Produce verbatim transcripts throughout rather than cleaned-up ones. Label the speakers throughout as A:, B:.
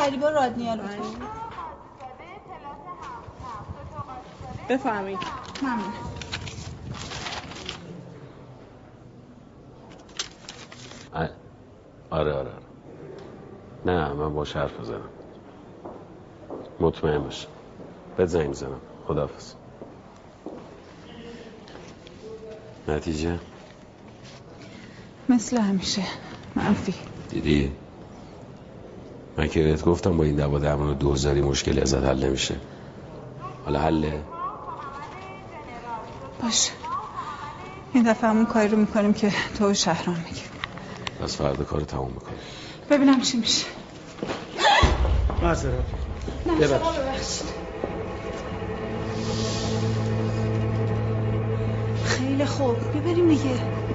A: فریبا رادنیا لطفا.
B: بفرمایید.
A: ممنون.
C: آره آره نه من باش حرف بزنم. مطمئن باش. بهت زنگ میزنم. خداحافظ. نتیجه؟
A: مثل همیشه منفی.
C: دیدی؟ من که بهت گفتم با این دعوا درمان دوزاری مشکلی ازت حل نمیشه. حالا حله؟
A: باشه این دفعه همون کاری رو میکنیم که تو شهرام میگی.
C: پس فردا کار تموم میکنیم.
A: ببینم چی میشه.
D: معذرت.
A: نه شما ببخشید. خیلی خوب ببریم دیگه.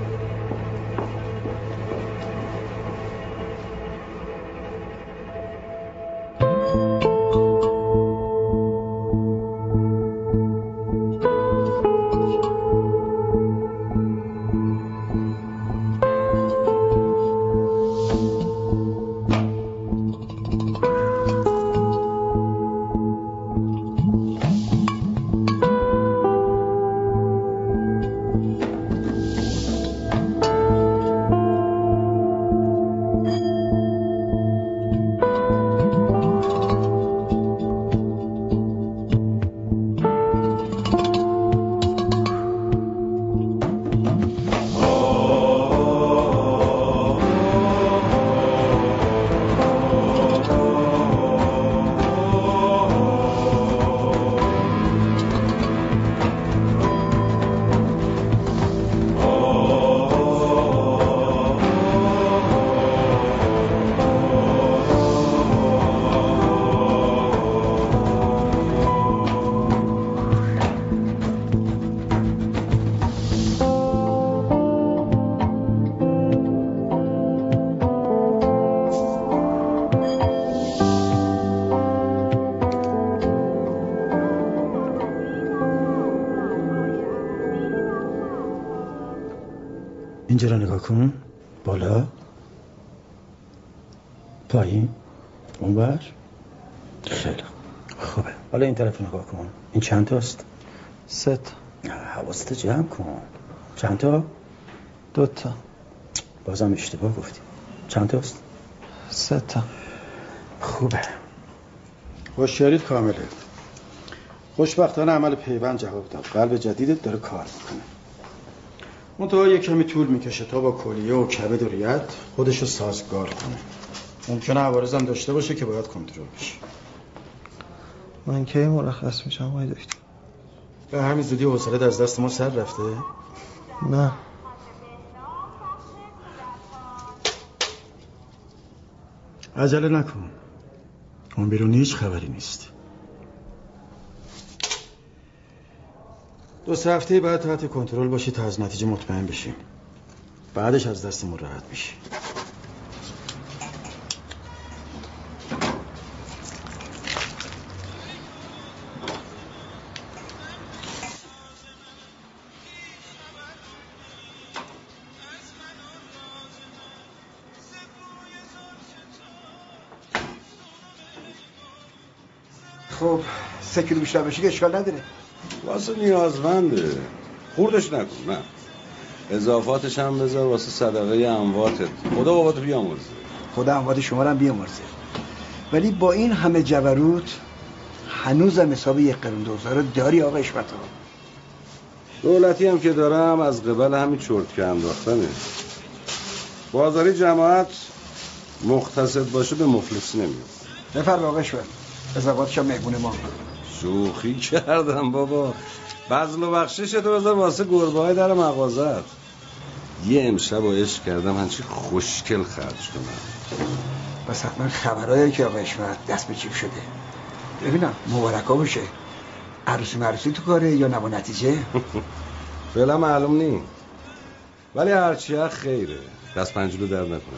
D: اینجا رو نگاه کن. بالا پایین اونور. خیلی خوبه. حالا این طرف نگاه کن. این چند تاست؟
E: سه تا.
D: حواست جمع کن. چند تا؟
E: دو تا.
D: بازم اشتباه گفتی. چند تاست؟
E: سه تا.
D: خوبه. هوشیاریت کامله. خوشبختانه عمل پیوند جواب داد. قلب جدیدت داره کار میکنه. منتها یک کمی طول میکشه تا با کلیه و کبد و ریت خودشو سازگار کنه. ممکنه عوارض هم داشته باشه که باید کنترل بشه.
E: من کی مرخص میشم آقای دکتر؟
D: به همین زودی حوصله‌ات از دست ما سر رفته؟
E: نه.
D: عجله نکن. اون بیرونی هیچ خبری نیست. دو سه هفته بعد تحت کنترل باشی تا از نتیجه مطمئن بشیم. بعدش از دستمون راحت میشی.
F: خب سه کیلو بیشتر بشه که اشکال نداره.
C: واسه نیازمنده. خوردش نکن. نه اضافاتش هم بذار واسه صدقه امواتت. خدا باباتو بیامرزه.
F: خدا اموات شما رو هم بیامرزه. ولی با این همه جبروت هنوزم حساب یک قرون دوزار داری آقا اشمت ها.
C: دولتی هم که دارم از قبل همین چرت که انداختنه. بازاری جماعت مقتصد باشه به مفلسی نمیاد.
F: بفرم آقا اشمت. اضافاتش هم مهمون ما.
C: شوخی کردم بابا. بذل و بخشش تو بذار واسه گربه های در مغازت. یه امشب و عشق کردم هنچی خوشگل خرج کنم.
F: بس حتما خبرهایی که آقا اشمت دست به چیپ شده. ببینم مبارکا باشه. عروسی مرسی تو کاره یا نما نتیجه؟
C: فعلا معلوم نی. ولی هرچی خیره. دست پنجولو در نکنه.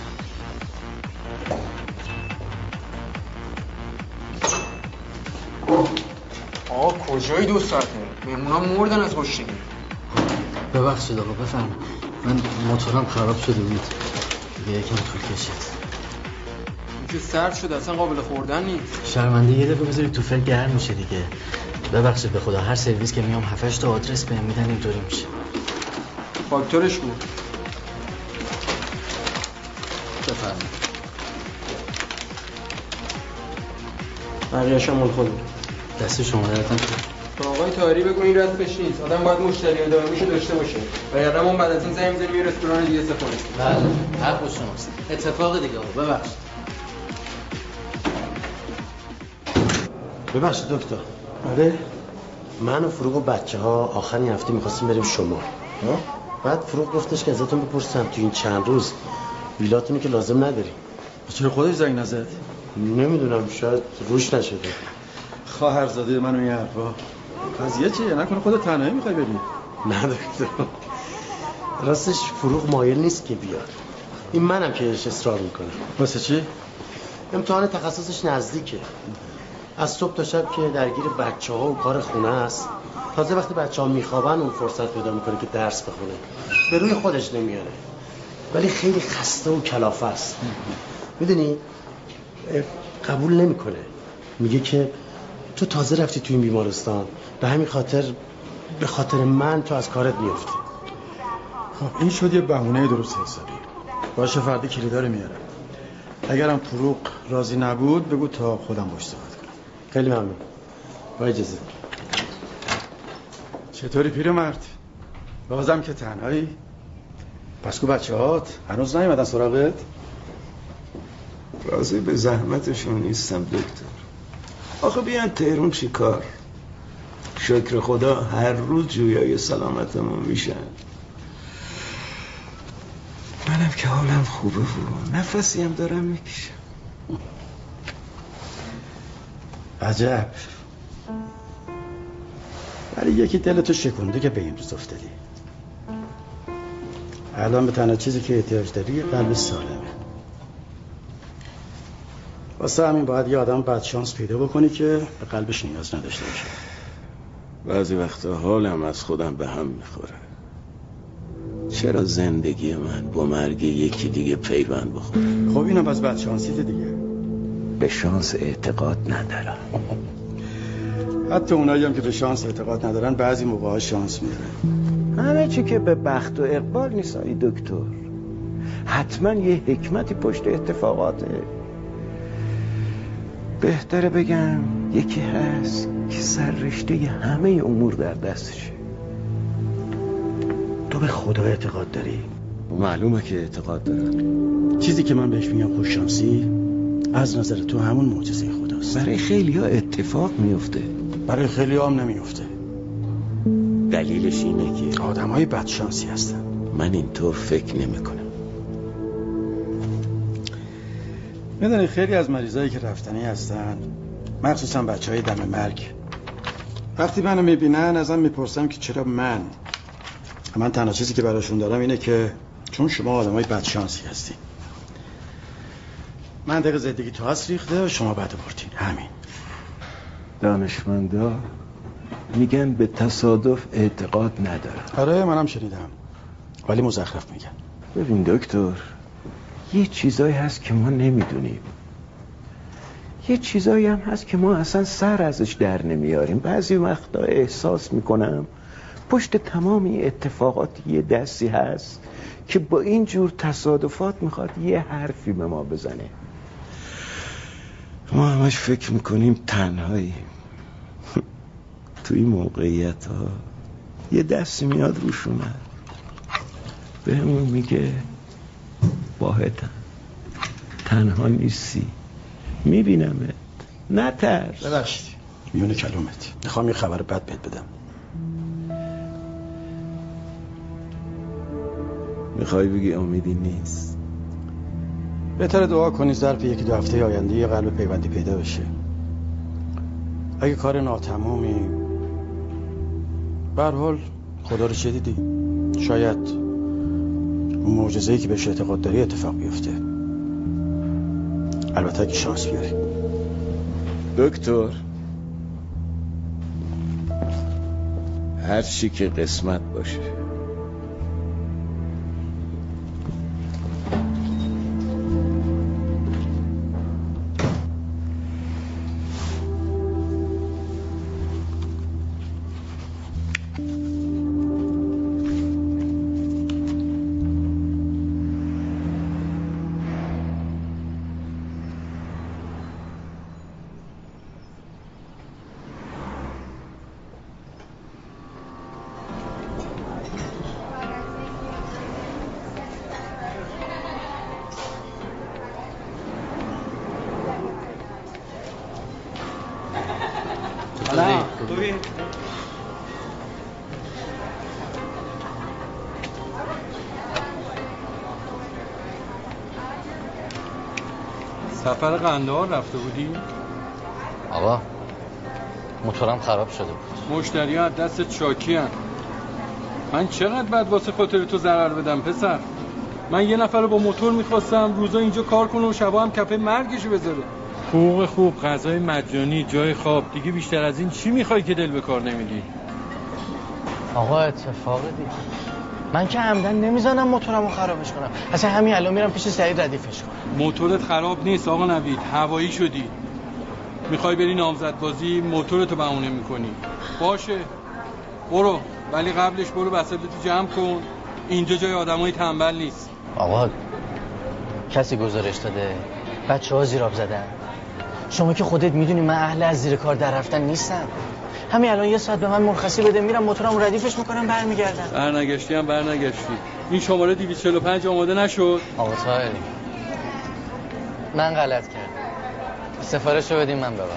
G: آقا کجایی دو ساعته؟ مهمونا مردن از گشنگی.
H: ببخشید آقا بفرمایید. من موتورم خراب شده بود. دیگه یکم طول کشید.
G: که سرد شده اصلا قابل خوردن نیست.
H: شرمنده یه دفعه بذارید تو فکر گرم میشه دیگه. ببخشید به خدا هر سرویس که میام هفتش تا آدرس بهم میدن اینطوری میشه.
G: فاکتورش بود. بفرمایید.
D: بقیه‌اش هم مال خودت.
H: دست شما درتون کنه.
G: تا آقای طاهری بگو این رسمش نیست. آدم باید مشتری دائمیشو داشته باشه. وگرنه ما بعد از این زنگ می‌زنیم یه رستوران دیگه سفارش بدیم.
H: بله، حق شماست. اتفاق دیگه آقا، ببخشید.
B: ببخشید دکتر. آره. من و فروغ و بچه‌ها آخرین هفته می‌خواستیم بریم شمال. ها؟ بعد فروغ گفتش که ازتون بپرسم تو این چند روز ویلاتونو که لازم نداریم.
D: چرا خودش زنگ نزد؟
B: نمیدونم، شاید روش نشده.
D: خواهرزاده من و این حرفا. قضیه چیه؟ نکنه خودت تنهایی میخوای بری؟
B: نه دکتر. راستش فروغ مایل نیست که بیاد. این منم که اش اصرار میکنم.
D: واسه چی؟
B: امتحان تخصصش نزدیکه. از صبح تا شب که درگیر بچه‌ها و کار خونه است. تازه وقتی بچه‌ها میخوابن اون فرصت پیدا میکنه که درس بخونه. به روی خودش نمیاره. ولی خیلی خسته و کلافه است. میدونی قبول نمیکنه. میگه که تو تازه رفتی تو این بیمارستان، به همین خاطر به خاطر من تو از کارت میافتی.
D: خب این شد یه بهونه درست حسابی. باشه فردا کلیدار میارم. اگرم فروغ راضی نبود بگو تا خودم باش صحبت کنم.
B: خیلی ممنون. با اجازه.
D: چطوری پیرمرد؟ بازم که تنهایی؟ پس کو بچه‌هات هنوز نیومدن سراغت؟
I: راضی به زحمتشون نیستم دکتر. آخه بیان تهرون چی کار؟ شکر خدا هر روز جویای سلامتمون میشن. منم که حالم خوبه و نفسی هم دارم میکشم.
D: عجب. ولی یکی دلتو شکونده که به این روز افتادی. الان به تنها چیزی که احتیاج داری یه قلب سالمه. واسه همین باید یه آدم بد شانس پیدا بکنی که به قلبش نیاز نداشته باشه.
I: بعضی وقتا حالم از خودم به هم میخوره. چرا زندگی من با مرگ یکی دیگه پیوند بخوره؟
D: خب اینم از بد شانسیت دیگه.
I: به شانس اعتقاد ندارم.
D: حتی اونایی هم که به شانس اعتقاد ندارن بعضی موقع‌ها شانس میاره.
I: همه چی که به بخت و اقبال نیست آی دکتر. حتما یه حکمتی پشت اتفاقاته. بهتره بگم یکی هست که سررشته همه امور در دستشه.
D: تو به خدا اعتقاد داری؟
I: معلومه که اعتقاد دارم.
D: چیزی که من بهش میگم خوششانسی از نظر تو همون معجزه خداست.
I: برای خیلی ها اتفاق میفته،
D: برای خیلی هم نمیفته.
I: دلیلش اینه که
D: آدم های بدشانسی هستن.
I: من اینطور فکر نمی کنم.
D: میدونی خیلی از مریضایی که رفتنی هستن، مخصوصا بچه های دم مرگ، وقتی منو میبینن ازم میپرسم که چرا من من تنها چیزی که براشون دارم اینه که چون شما آدم های بدشانسی هستین. منطق زندگی تو هست ریخته و شما بد بردین. همین.
I: دانشمندا میگن به تصادف اعتقاد ندارن.
D: آره منم شنیدم، ولی مزخرف میگن.
I: ببین دکتر، یه چیزایی هست که ما نمیدونیم، یه چیزایی هم هست که ما اصلا سر ازش در نمیاریم. بعضی وقتا احساس میکنم پشت تمام این اتفاقات یه دستی هست که با این جور تصادفات میخواد یه حرفی به ما بزنه. ما همش فکر میکنیم تنهایی. تو این موقعیت ها یه دستی میاد روشونه به همون میگه واحدم، تنها نیستی، میبینمت، نترس.
D: ببخشید میونه کلومت میخوام یه خبر بد بهت بدم.
I: میخوای بگی امیدی نیست؟
D: بهتره دعا کنی ظرف یکی دو هفته آینده یه قلب پیوندی پیدا بشه. اگه کار ناتمامی، به هر حال خدا رو چه دیدی؟ شاید اون معجزه‌ای که بهش اعتقاد داری اتفاق بیفته. البته اگه شانس بیاری.
I: دکتر، هر چی که قسمت باشه.
J: سفر قندهار رفته بودی؟
H: آقا موتورم خراب شده بود.
J: مشتری ها دست شاکی هن. من چقدر باید واسه خاطر تو ضرر بدم پسر؟ من یه نفر رو با موتور میخواستم روزا اینجا کار کنه و شبا هم کفه مرگشو بذاره. حقوق خوب، غذای مجانی، جای خواب، دیگه بیشتر از این چی میخوای که دل به کار نمیدی؟
H: آقا اتفاقی دیگه من که عمدن نمیزنم موتورمو خرابش کنم. اصلا همین الان میرم پیش سعید ردیفش کنم.
J: موتورت خراب نیست آقا نوید، هوایی شدی. میخوای بری نامزد بازی موتورتو بهونه میکنی. باشه برو، ولی قبلش برو وسایلتو جمع کن. اینجا جای آدمای تنبل نیست.
H: آقا کسی گزارش داده بچه‌ها زیراب زدن؟ شما که خودت میدونی من اهل از زیر کار در رفتن نیستم. همین الان یه ساعت به من مرخصی بده، میرم موتورمو ردیفش میکنم برمیگردم.
J: برنگشتی هم برنگشتی. این شماره دویست و چهل و پنج آماده نشد؟
H: آقا طاهری من غلط کردم. سفارشو بدیم من ببرم.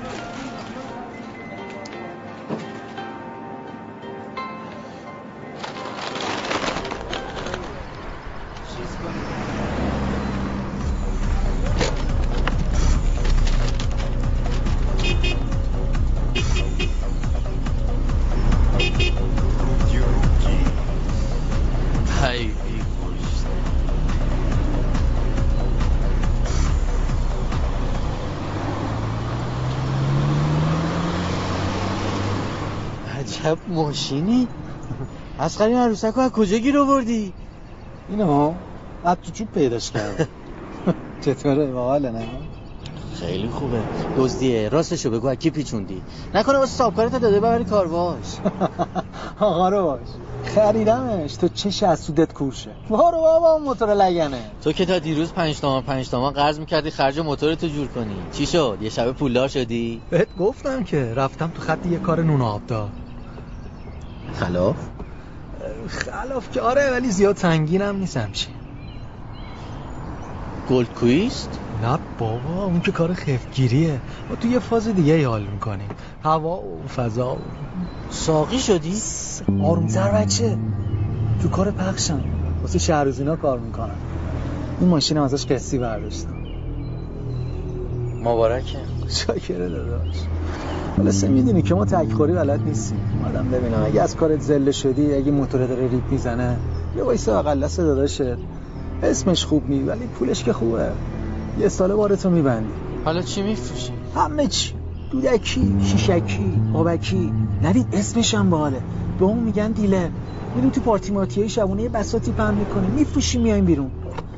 H: عجب ماشینی؟ اصغر این عروسک رو از کجا گیر آوردی؟
E: اینو از تو چوب پیداش کردم. چطوره باحاله نه؟
H: خیلی خوبه. دزدیه. راستشو بگو از کی پیچوندی؟ نکنه واسه صاحبکارت داده ببری کارواش.
E: آقا رو باش خریدمش تو چش از سودت کورشه. برو بابا موتور لگنه.
H: تو که تا دیروز پنج تومن پنج تومن قرض میکردی خرج موتورتو جور کنی. چی شد؟ یه شب پولدار شدی؟
E: بهت گفتم که رفتم تو خط یه کار نون آبدار.
H: خلاف؟
E: خلاف که آره، ولی زیاد سنگینم نیستم. چی؟
H: گلد کویست؟
E: نه بابا اون که کار خفتگیریه. ما تو یه فاز دیگه حال میکنیم. هوا و فضا و...
H: ساقی شدی؟
E: آرومتر بچه، تو کار پخشم واسه شهرزینا کار میکنم. این ماشینم ازش قسطی برداشتم.
H: مبارکه.
E: شاکره داداش. حالا سه میدونی که ما تکخوری بلد نیستیم. اومدم ببینم اگه از کارت زله شدی، اگه موتور داره ریپ میزنه، یه وایسا اقلس داداشت. اسمش خوب نی ولی پولش که خوبه. یه ساله بارتو میبندی.
H: حالا چی میفروشی؟
E: همه چی. دودکی، شیشکی، آبکی. نوید اسمش هم باحاله. به اون میگن دیلر. میریم تو پارتی مارتیای شبونه یه بساطی پهن میکنیم، میفروشیم، میایم بیرون.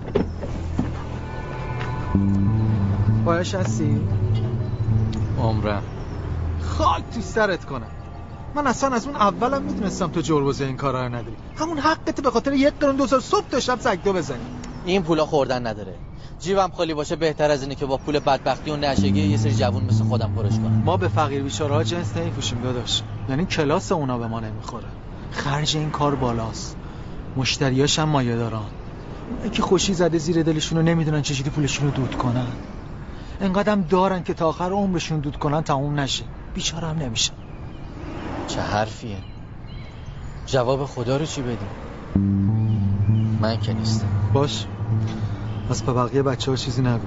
E: باهاش هستی؟
H: عمرم
E: خاک تو سرت کنم. من اصلا از اون اولم میدونستم تو جربوزه این کارا رو نداری. همون حقته به خاطر یک قرون دو سال صبح تا شب سگدو بزنی.
H: این پولا خوردن نداره. جیبم خالی باشه بهتر از اینه که با پول بدبختی و نشگی یه سری جوون مثل خودم پرش کنم.
E: ما به فقیر بیچاره‌ها جنس نمی‌پوشیم داداش. یعنی کلاس اونا به ما نمیخوره. خرج این کار بالاست. مشتریاش هم مایه‌دارن. اونایی که خوشی زده زیر دلشون رو نمیدونن چجوری پولشون رو دود کنن. انقدرم دارن که تا آخر عمرشون دود کنن تموم نشه. بیچاره هم نمیشن.
H: چه حرفیه؟ جواب خدا رو چی بدیم؟ من که نیستم.
E: باش. پس به بقیه بچه‌ها چیزی نگو.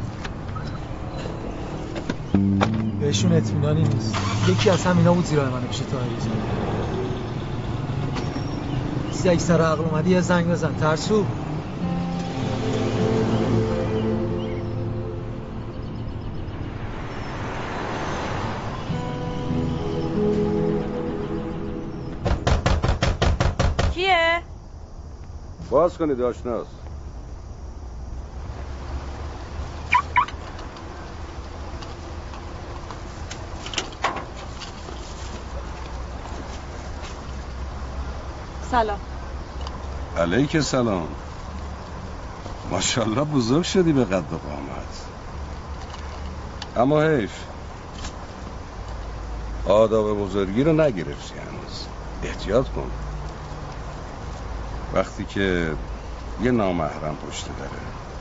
E: بهشون اطمینانی نیست. یکی از همینا بود زیرای منو بشه تاریز. یک سر عقل اومدی یه زنگ بزن. ترسو.
A: کیه؟
C: باز کنید آشناس.
A: سلام.
C: علیک سلام. ماشاءالله بزرگ شدی به قد و قامت. اما حیف آداب بزرگی رو نگرفتی هنوز. احتیاط کن. وقتی که یه نامحرم پشت داره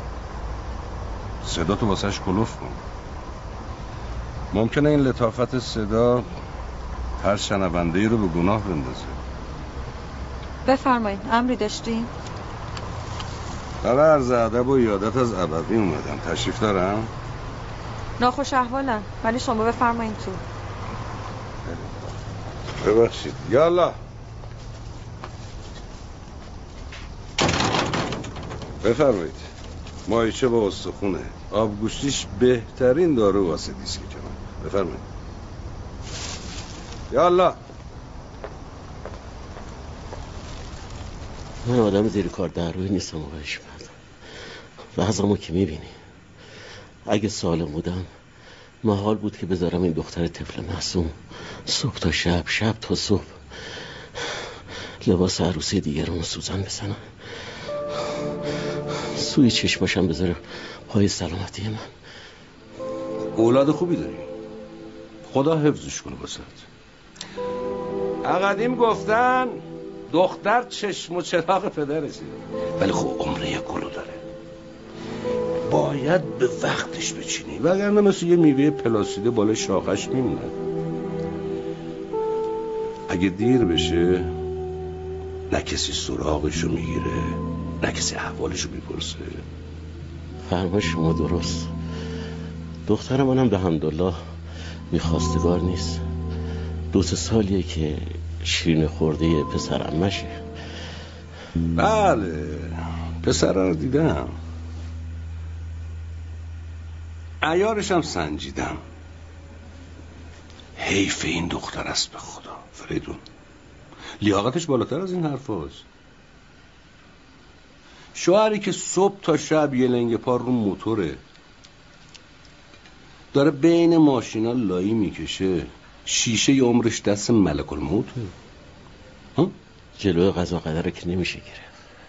C: صدا تو واسهش کلوف کن. ممکنه این لطافت صدا هر شنونده ای رو به گناه بندازه.
K: بفرمایید، امری داشتین؟
C: برای عرض ادب و یادت از ابدی اومدم. تشریف دارم؟
K: ناخوش احوالم، ولی شما بفرمایید تو.
C: ببخشید. یالا بفرمایید. ماهیچه با استخونه، آبگوشتیش بهترین دارو واسه دیسک کنم. بفرمایید. یالا.
B: من آدم زیر کار در روی نیستم آقای حشمت. وضعمو که میبینی. اگه سالم بودم محال بود که بذارم این دختر طفل معصوم صبح تا شب، شب تا صبح لباس عروسی دیگرمو سوزن بزنم، سوی چشماشم بذاره پای سلامتی من.
C: اولاد خوبی داری، خدا حفظش کنه واسه. اقدیم گفتن دختر چشم و چراغ پدرشه، ولی خب عمر یک گلو داره، باید به وقتش بچینی، وگرنه مثل یه میوه پلاسیده بالای شاخش میمونه. اگه دیر بشه نه کسی سراغشو میگیره نه کسی احوالشو میپرسه.
B: فرما شما درست. دختر منم به حمدالله میخواستگار نیست. دو سه سالیه که شیرین خورده پسر عمشه.
C: بله پسر رو دیدم، عیارش هم سنجیدم. حیف این دختر است به خدا فریدون، لیاقتش بالاتر از این حرف هست. شوهری که صبح تا شب یه لنگ پا رو موتوره، داره بین ماشینا لایی میکشه، شیشه عمرش دست ملک الموته. ها؟
B: جلوی قضا قدره که نمیشه گرفت.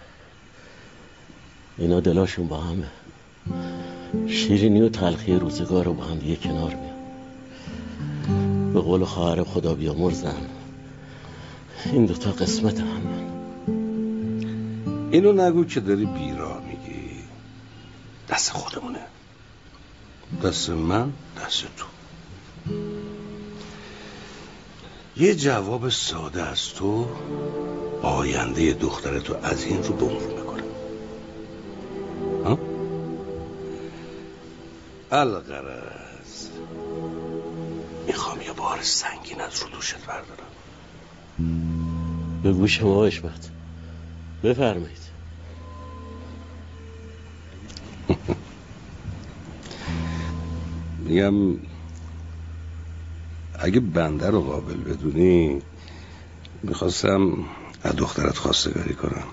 B: اینا دلاشون با همه، شیرینی و تلخی روزگار رو با هم دیگه کنار میان. به قول خواهر خدا بیامرزم این دوتا قسمت هم من.
C: اینو نگو که داری بیراه میگی. دست خودمونه، دست من، دست تو. یه جواب ساده از تو آینده دخترتو از این رو به اون رو میکنه. ها؟ الغرض میخوام یه بار سنگین از رو دوشت بردارم.
B: به گوش ما حشمت بفرمایید.
C: میگم اگه بنده رو قابل بدونی میخواستم از دخترت خواستگاری کنم.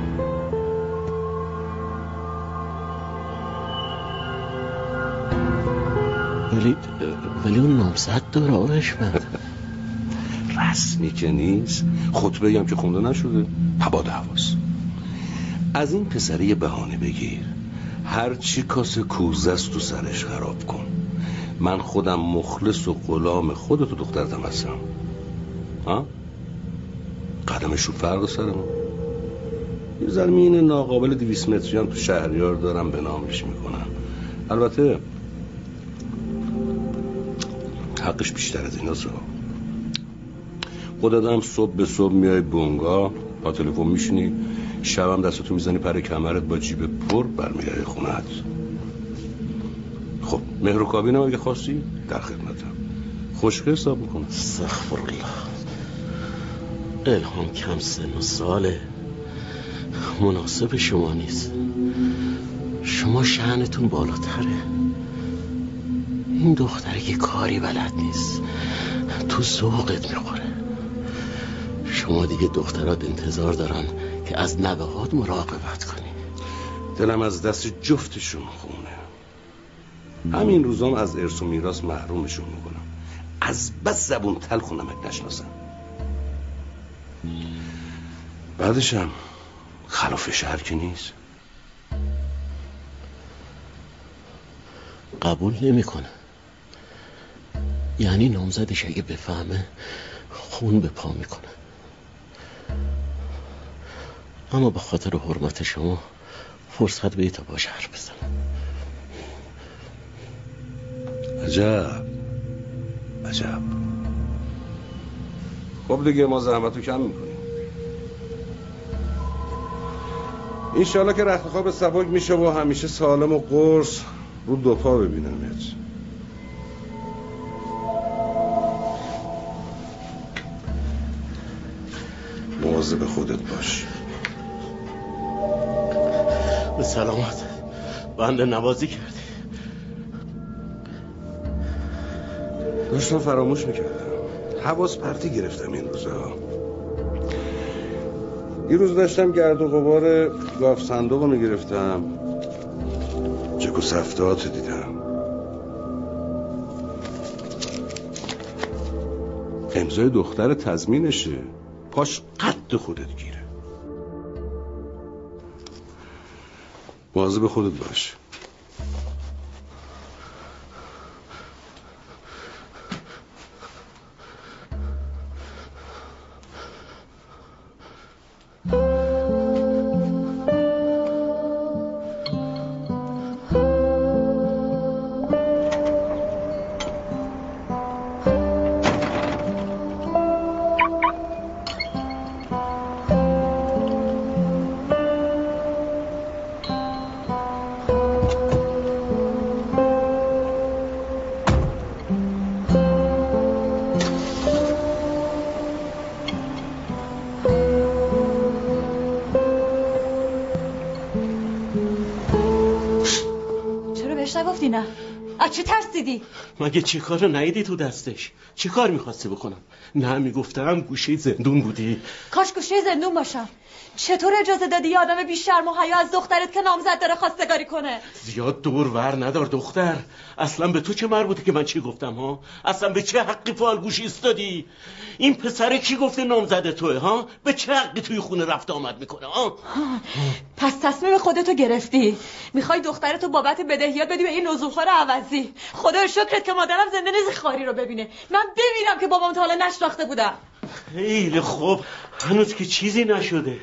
B: ولی ولی اون نامزد داره آقای حشمت.
C: رسمی که نیست، خطبه هم که خونده نشده. پباد حواس از این پسری یه بهانه بگیر، هر چی کاسه کوزه است تو سرش خراب کن. من خودم مخلص و غلام خودت و دخترتم هستم. ها؟ قدمشو فرق سرمون. یه زمین ناقابل دویست متری هم تو شهریار دارم به نامش میکنم. البته حقش بیشتر از این هست. خودت هم صبح به صبح میای بونگا با تلفن میشینی، شبم دستتو میزنی پر کمرت با جیب پر برمیگردی خونه‌ات. خب مهر و کابینم اگه خواستی در خدمتم، خوشگل حساب میکنم.
B: استغفرالله، الهام کم سن و ساله، مناسب شما نیست. شما شأنتون بالاتره. این دختره که کاری بلد نیست، تو ذوقت میخوره. شما دیگه دخترات انتظار دارن که از نوهات مراقبت کنی.
C: دلم از دست جفتشون خونه. همین روزام از ارث و میراث محرومشون میکنم. از بس زبون تلخ و نمک نشناسم. بعدشم خلاف شهر که نیست.
B: قبول نمیکنه. یعنی نامزدش اگه بفهمه خون به پا میکنه. اما به خاطر حرمت شما فرصت به تا باش حرف بزنم.
C: عجب عجب. خب دیگه ما زحمتو کم میکنیم. انشالله که رخت خواب سبک میشه و همیشه سالم و قرص رو دو پا ببینمت. مواظب خودت باش.
B: به سلامت. بنده نوازی کردی.
C: داشتم فراموش میکردم. حواس پرتی گرفتم این روزا. این روز داشتم گرد و غبار گاف صندوق رو میگرفتم، چک و سفتات دیدم. امضای دختر تضمینشه، پاش قد خودت گیره. مواظب خودت باش.
K: نه از چی ترسیدی؟
B: مگه چی کار رو ندیدی تو دستش؟ چی کار میخواستی بکنم؟ نه میگفتم گوشه زندون بودی.
K: کاش گوشه زندون باشم. چطور اجازه دادی یه آدم بی شرم و حیا از دخترت که نامزد داره خواستگاری کنه؟
B: زیاد دور ور ندار دختر. اصلا به تو چه مربوطه که من چی گفتم ها؟ اصلا به چه حقی فال گوش ایستادی؟ این پسره کی گفته نامزد توه ها؟ به چه حقی توی خونه رفت آمد میکنه ها؟
K: پس تصمیم خودتو گرفتی. میخوای دخترتو بابت بدهیات بدی به این نزولخوار عوضی. خدا شکرت که مادرم زنده نیست خاری رو ببینه. من ببینم که بابام تا حالا نشناخته بودم.
B: خیلی خوب، هنوز که چیزی نشده.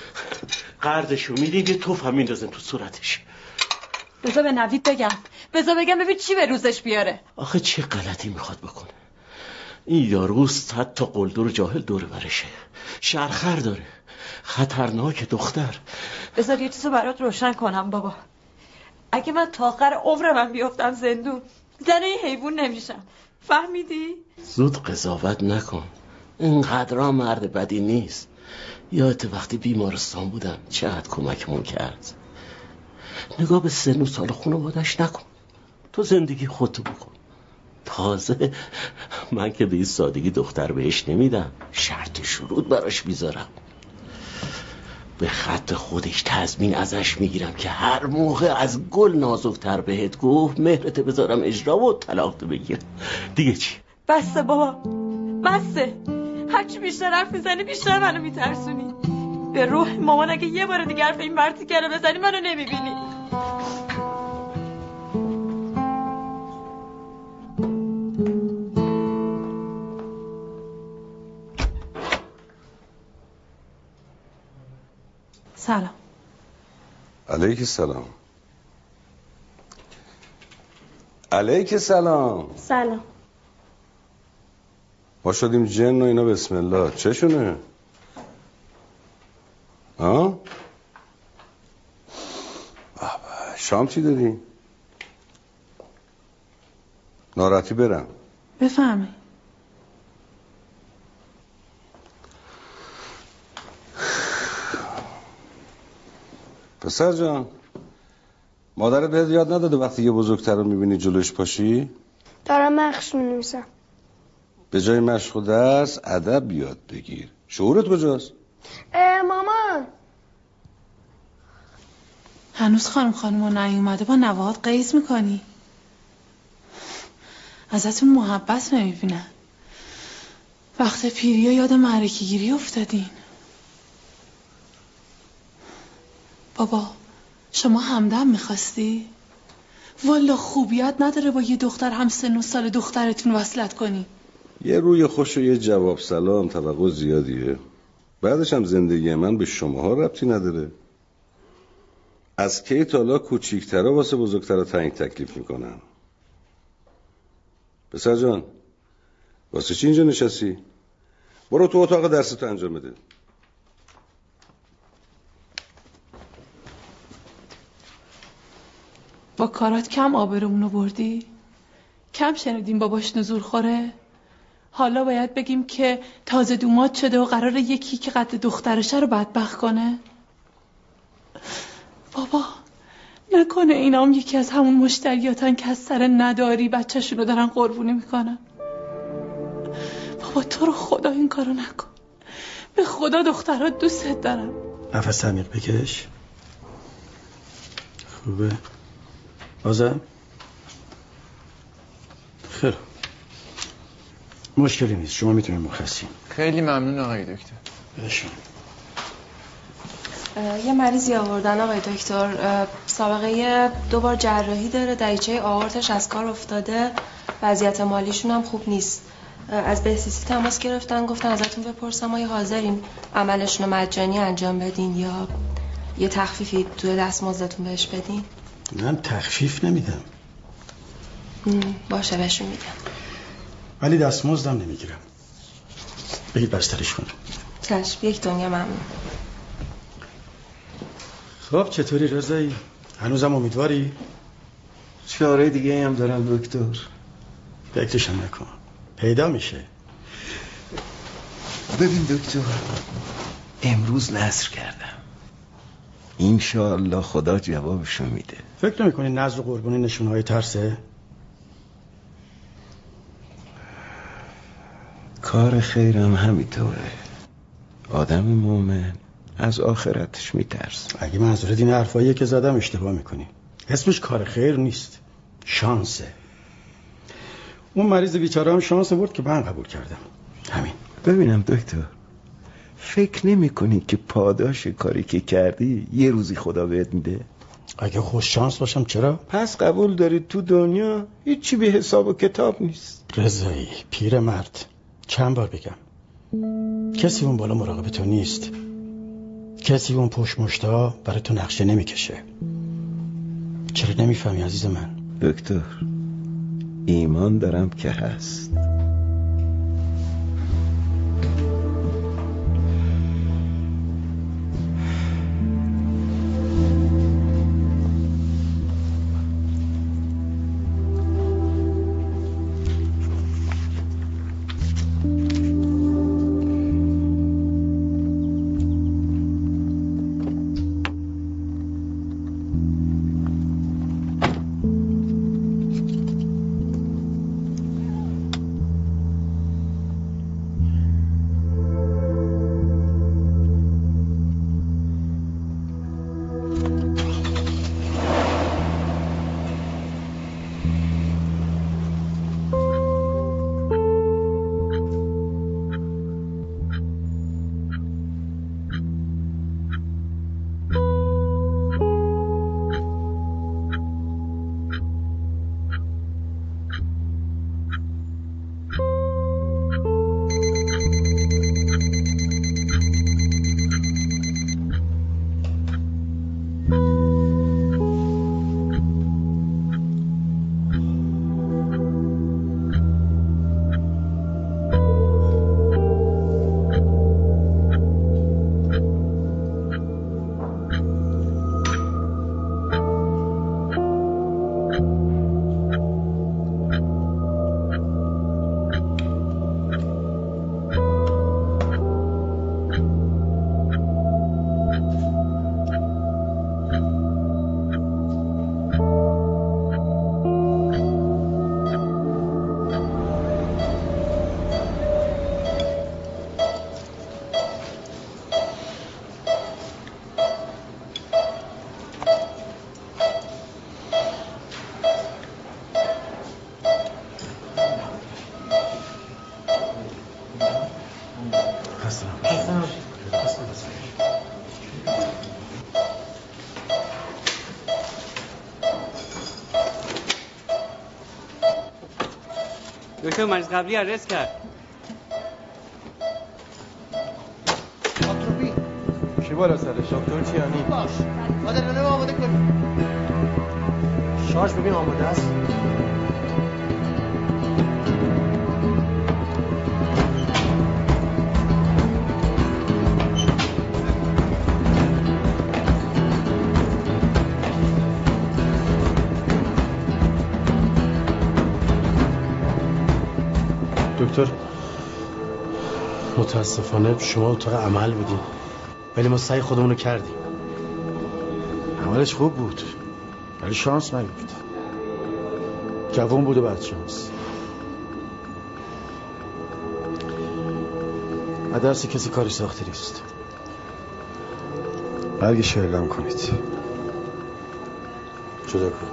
B: قرضشو میدیم یه توف هم میندازن تو صورتش.
K: بذار به نوید بگم بذار بگم ببین چی به روزش بیاره.
B: آخه چه غلطی میخواد بکنه این یارو؟ صد تا قلدر جاهل دور برشه، شرخر داره، خطرناک دختر.
K: بذار یه چیزو برات روشن کنم بابا. اگه من تا آخر عمرم بیفتم زندون، زن این حیوان نمیشم. فهمیدی؟
B: زود قضاوت نکن. اینقدرا مرد بدی نیست. یادت وقتی بیمارستان بودم چقدر کمکمون کرد. نگاه به سن و سال خانواده‌اش نکن. تو زندگی خودتو بکن. تازه من که به این سادگی دختر بهش نمیدم، شرط شروط براش میذارم. به خط خودش تضمین ازش میگیرم که هر موقع از گل نازکتر بهت گفت مهرت بذارم اجرا و طلاق بگیرم. دیگه چی؟
K: بسته بابا بسته. هرچی بیشتر حرف میزنی بیشتر منو میترسونی. به روح مامان اگه یه بار دیگه حرف این مرتی کره بزنی منو نمیبینی. سلام.
C: علیک سلام. علیک سلام.
L: سلام.
C: ما شدیم جن و اینا. بسم الله. چشونه؟ ها؟ شام چی داری؟ ناراحتی برم؟
A: بفهمی.
C: پسر جان، مادرت بهت یاد نداده وقتی یه بزرگتر رو میبینی جلوش پاشی؟
L: دارم مشق می‌نویسم.
C: به جای مشق و درس ادب یاد بگیر. شعورت کجاست؟
L: اه مامان،
A: هنوز خانم خانم رو نیومده با نوهات قیز میکنی؟ ازتون محبت نمیبینن. وقت پیری و یاد معرکه گیری افتادین. بابا شما همدم میخواستی؟ والا خوبیت نداره با یه دختر هم سن و سال دخترتون وصلت کنی.
C: یه روی خوش و یه جواب سلام توقع زیادیه. بعدش هم زندگی من به شماها ربطی نداره. از کی تالا کوچیکترا واسه بزرگترا تعیین تکلیف میکنن. پسر جان، واسه چی اینجا نشستی؟ برو تو اتاق درستو انجام بده.
A: با کارات کم آبرومونو بردی؟ کم شنیدیم باباش نزول خوره؟ حالا باید بگیم که تازه دومات شده و قراره یکی که قد دخترشه رو بدبخت کنه؟ بابا نکنه اینا هم یکی از همون مشتریاتن که از سر نداری بچه‌شونو دارن قربونی میکنن. بابا تو رو خدا این کارو نکن، به خدا دخترات دوستت دارن.
D: نفس عمیق بکش. خوبه آزم؟ خیلی مشکلی نیست، شما میتونید مرخصی.
G: خیلی ممنون آقای دکتر.
D: بشون.
M: یه مریضی آوردن آقای دکتر، سابقه دو بار جراحی داره، دریچه آورتش از کار افتاده، وضعیت مالیشون هم خوب نیست. از بهزیستی تماس گرفتن، گفتن ازتون بپرسم آیا حاضرین عملشون رو مجانی انجام بدین یا یه تخفیفی توی دستمزدتون بهش بدین؟
D: من تخفیف نمیدم.
M: باشه بهشون میدم.
D: ولی دستمزدم نمیگیرم. بگید بسترش کنم.
M: چشم، یک دنیا ممنون.
D: خب چطوری رضایی؟ هنوزم امیدواری؟
I: چاره دیگه هم دارم دکتر.
D: فکرشم نکن، پیدا میشه.
I: ببین دکتر، امروز نذر کردم، انشاءالله خدا جوابشو میده.
D: فکر نمی‌کنی نذر و قربانی نشونهای ترسه؟
I: کار خیرم همینطوره. آدم مومن از آخرتش میترس.
D: اگه منظورت این حرفاییه که زدم اشتباه میکنی. اسمش کار خیر نیست، شانسه. اون مریض بیچاره هم شانس بود که من قبول کردم. همین.
I: ببینم دکتر، فکر نمی کنی که پاداش کاری که کردی یه روزی خدا بهت میده؟
D: اگه خوش شانس باشم چرا؟
I: پس قبول داری تو دنیا هیچی به حساب و کتاب نیست.
D: رضایی پیر مرد، چند بار بگم کسی اون بالا مراقب تو نیست، کسی اون پشت مشتا برای تو نقشه نمیکشه. چرا نمیفهمی عزیز من؟
I: دکتر ایمان دارم که هست.
N: دکتر مریض قبلی ارست کرد.
G: آتروپی کی بالا سرش؟ دکتر چیانی. باش آدرنالین آماده کنید.
B: شارژ ببین آماده است. دکتر متاسفانه شما اتاق عمل بودیم ولی ما سعی خودمون رو کردیم.
D: عملش خوب بود ولی شانس نبود. جوان بود و بعد شانس. درسی کسی کاری ساخته نیست. برگش اعلام کنید.
B: جدا کن.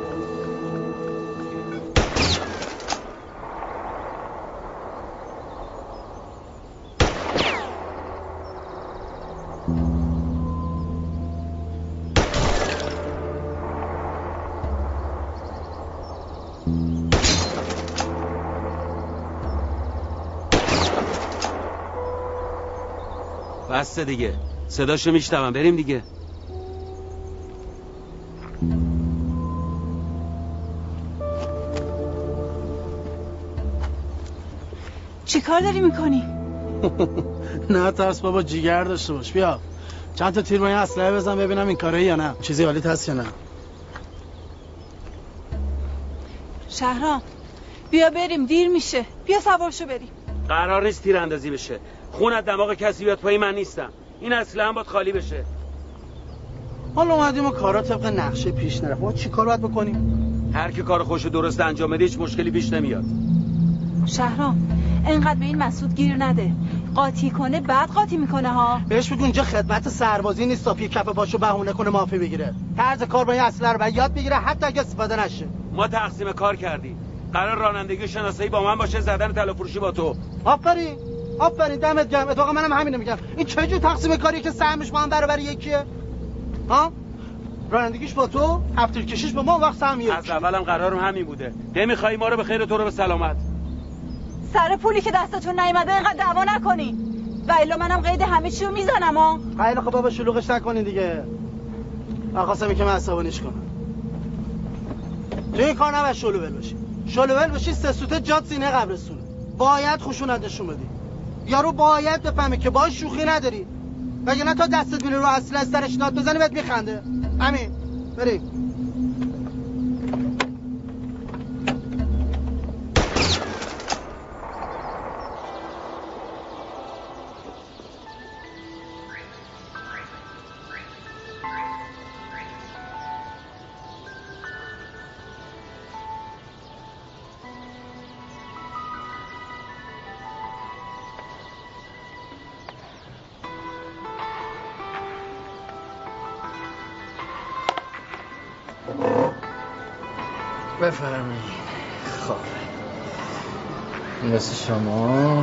C: بسته دیگه، صداشو میشنوم، بریم دیگه.
A: چی کار داری میکنی؟
B: نه ترس بابا، جیگر داشته باش. بیا چند تا تیر با این اسلحه بزن ببینم این کاره یا نه. چیزی حالیت هست یا نه؟
A: شهرام بیا بریم، دیر میشه. بیا سوارشو بریم.
C: قرار نیست تیر اندازی بشه. خون از دماغ کسی بیاد پای من نیستم. این اسلحه هم باید خالی بشه.
B: حالا اومدیم و کارا طبق نقشه پیش نرفت. ما چی کار باید بکنیم؟
C: هر کی کار خوشو درست انجام بده هیچ مشکلی پیش نمیاد.
A: شهرام انقدر به این مسعود گیر نده. قاطی کنه بعد قاطی میکنه ها.
B: بهش بگو اینجا خدمت سربازی نیست تا پی کف پاشو بهونه کنه مافی بگیره. طرز کار با این اسلحه رو باید یاد بگیره حتی اگه استفاده نشه.
C: ما تقسیم کار کردیم. قرار رانندگی و شناسایی با من باشه، زدن طلا فروشی با تو.
B: آفرین آفرین، دمت گرم. اتفاقا منم همینو میگم. این چه جور تقسیم کاریه که سهمش با هم برابر یکیه؟ ها؟ رانندگیش با تو، هفتیر کشیش با ما، وقت سهم یکی.
C: از اولم قرارم همین بوده. نمیخوای ما رو به خیر تو رو به سلامت.
A: سر پولی که دستتون نیومده اینقدر دعوا نکنین. و الا منم قید همه چی رو میزنم ها.
B: خیلی خب بابا شلوغش نکنین دیگه. آخواستم که من عصبانیش کنم. تو این کار نباید شلوول باشی. شلوول باشی سه سوته جات سینه قبرستونه. باید خشونت نشون بدی. یارو باید بفهمه که باهاش شوخی نداری. وگرنه تا دستت میره رو اصل سرش داد بزنی بهت میخنده. همین. بریم.
H: بفرمایید. خب این واسه شما.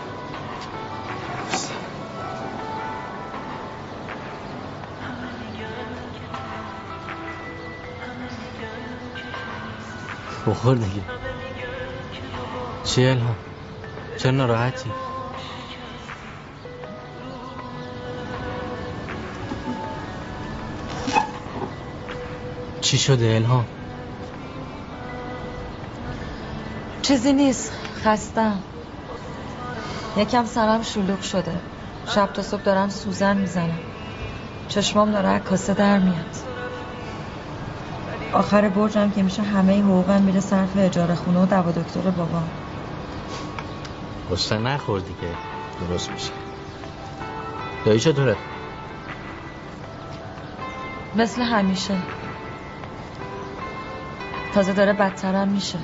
H: بخور دیگه. چی الهام؟ چرا ناراحتی؟ چی شده الهام؟
K: چیزی نیست، خستم. یکم سرم شلوغ شده. شب تا صبح دارم سوزن میزنم. چشمام داره از کاسه در میاد. آخر برجم که میشه همه حقوقم میره صرف اجاره خونه و دوا دکتر بابام.
H: قصه نخور دیگه، درست میشه. دایی چطوره؟
K: مثل همیشه. تازه داره بدترم میشه.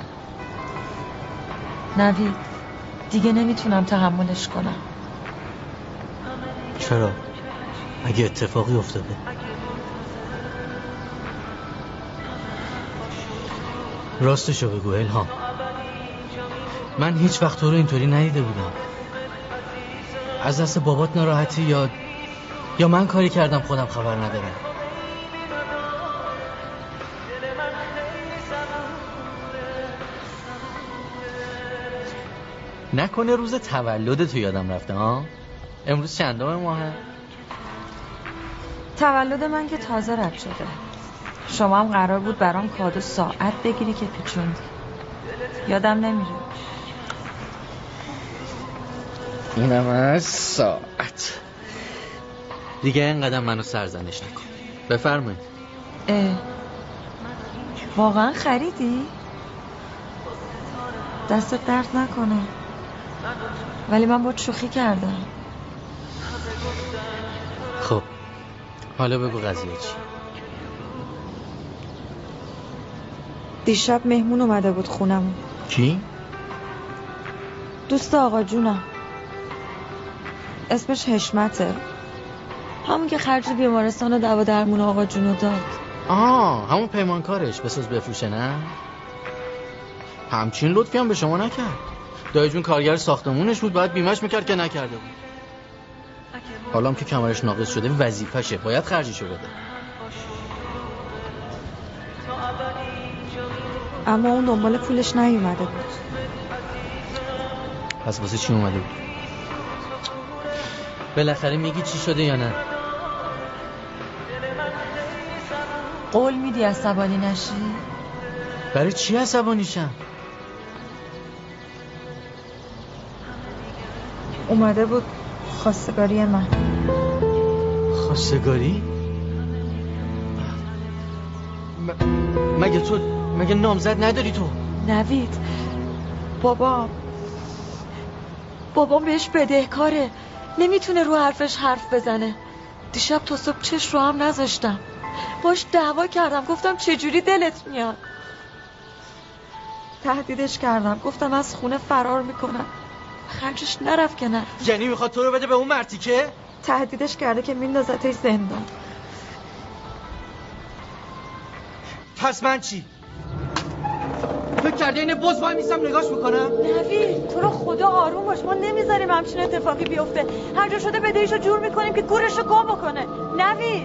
K: نوید دیگه نمیتونم تحملش کنم.
H: چرا؟ اگه اتفاقی افتاده؟ راستشو بگو الهام. من هیچ وقت تو رو اینطوری ندیده بودم. از دست بابات ناراحتی یا یا من کاری کردم خودم خبر ندارم؟ نکنه روز تولدت یادم رفته ها؟ امروز چندم ماهه؟
K: تولد من که تازه رد شده. شما هم قرار بود برام کادو ساعت بگیری که پیچوندی. یادم نمیره.
H: اینم از ساعت. دیگه اینقدر منو سرزنش نکن. بفرمایید.
K: اه واقعا خریدی؟ دستت درد نکنه. ولی من با شوخی کردم.
H: خب حالا بگو قضیه چی؟
K: دیشب مهمون اومده بود خونمون.
H: کی؟
K: دوست آقا جونم، اسمش حشمته، همون که خرج بیمارستان و دوا درمون آقا جونو داد.
H: آه همون پیمانکارش بساز بفروشه نه؟ همچین لطفی هم به شما نکرد. دایی جون کارگر ساختمونش بود، باید بیمش میکرد که نکرده بود. حالا هم که کمرش ناقص شده وظیفشه، باید خرجشو بده.
K: اما اون دنبال پولش نیومده بود.
H: پس واسه چی اومده بود؟ بالاخره میگی چی شده یا نه؟
K: قول میدی عصبانی نشی؟
H: برای چی عصبانیشم؟
K: اومده بود خواستگاری من.
H: خواستگاری؟ م... مگه تو مگه نامزد نداری تو؟
K: نوید، بابا بابام بهش بدهکاره، نمیتونه رو حرفش حرف بزنه. دیشب تا صبح چش رو هم نذاشتم، باش دعوا کردم، گفتم چجوری دلت میاد. تهدیدش کردم، گفتم از خونه فرار میکنم، خرجش نرفت که نه.
H: یعنی میخواد تو رو بده به اون مرتیکه؟
K: تهدیدش کرده که میندازتش زندان.
H: پس من چی؟ فکر کرده اینه باز وای میسم نگاش میکنم؟
K: نوید تو رو خدا آروم باش، ما نمیذاریم همچین اتفاقی بیفته. هر جا شده بدهیشو جور میکنیم که گورشو گم بکنه. نوید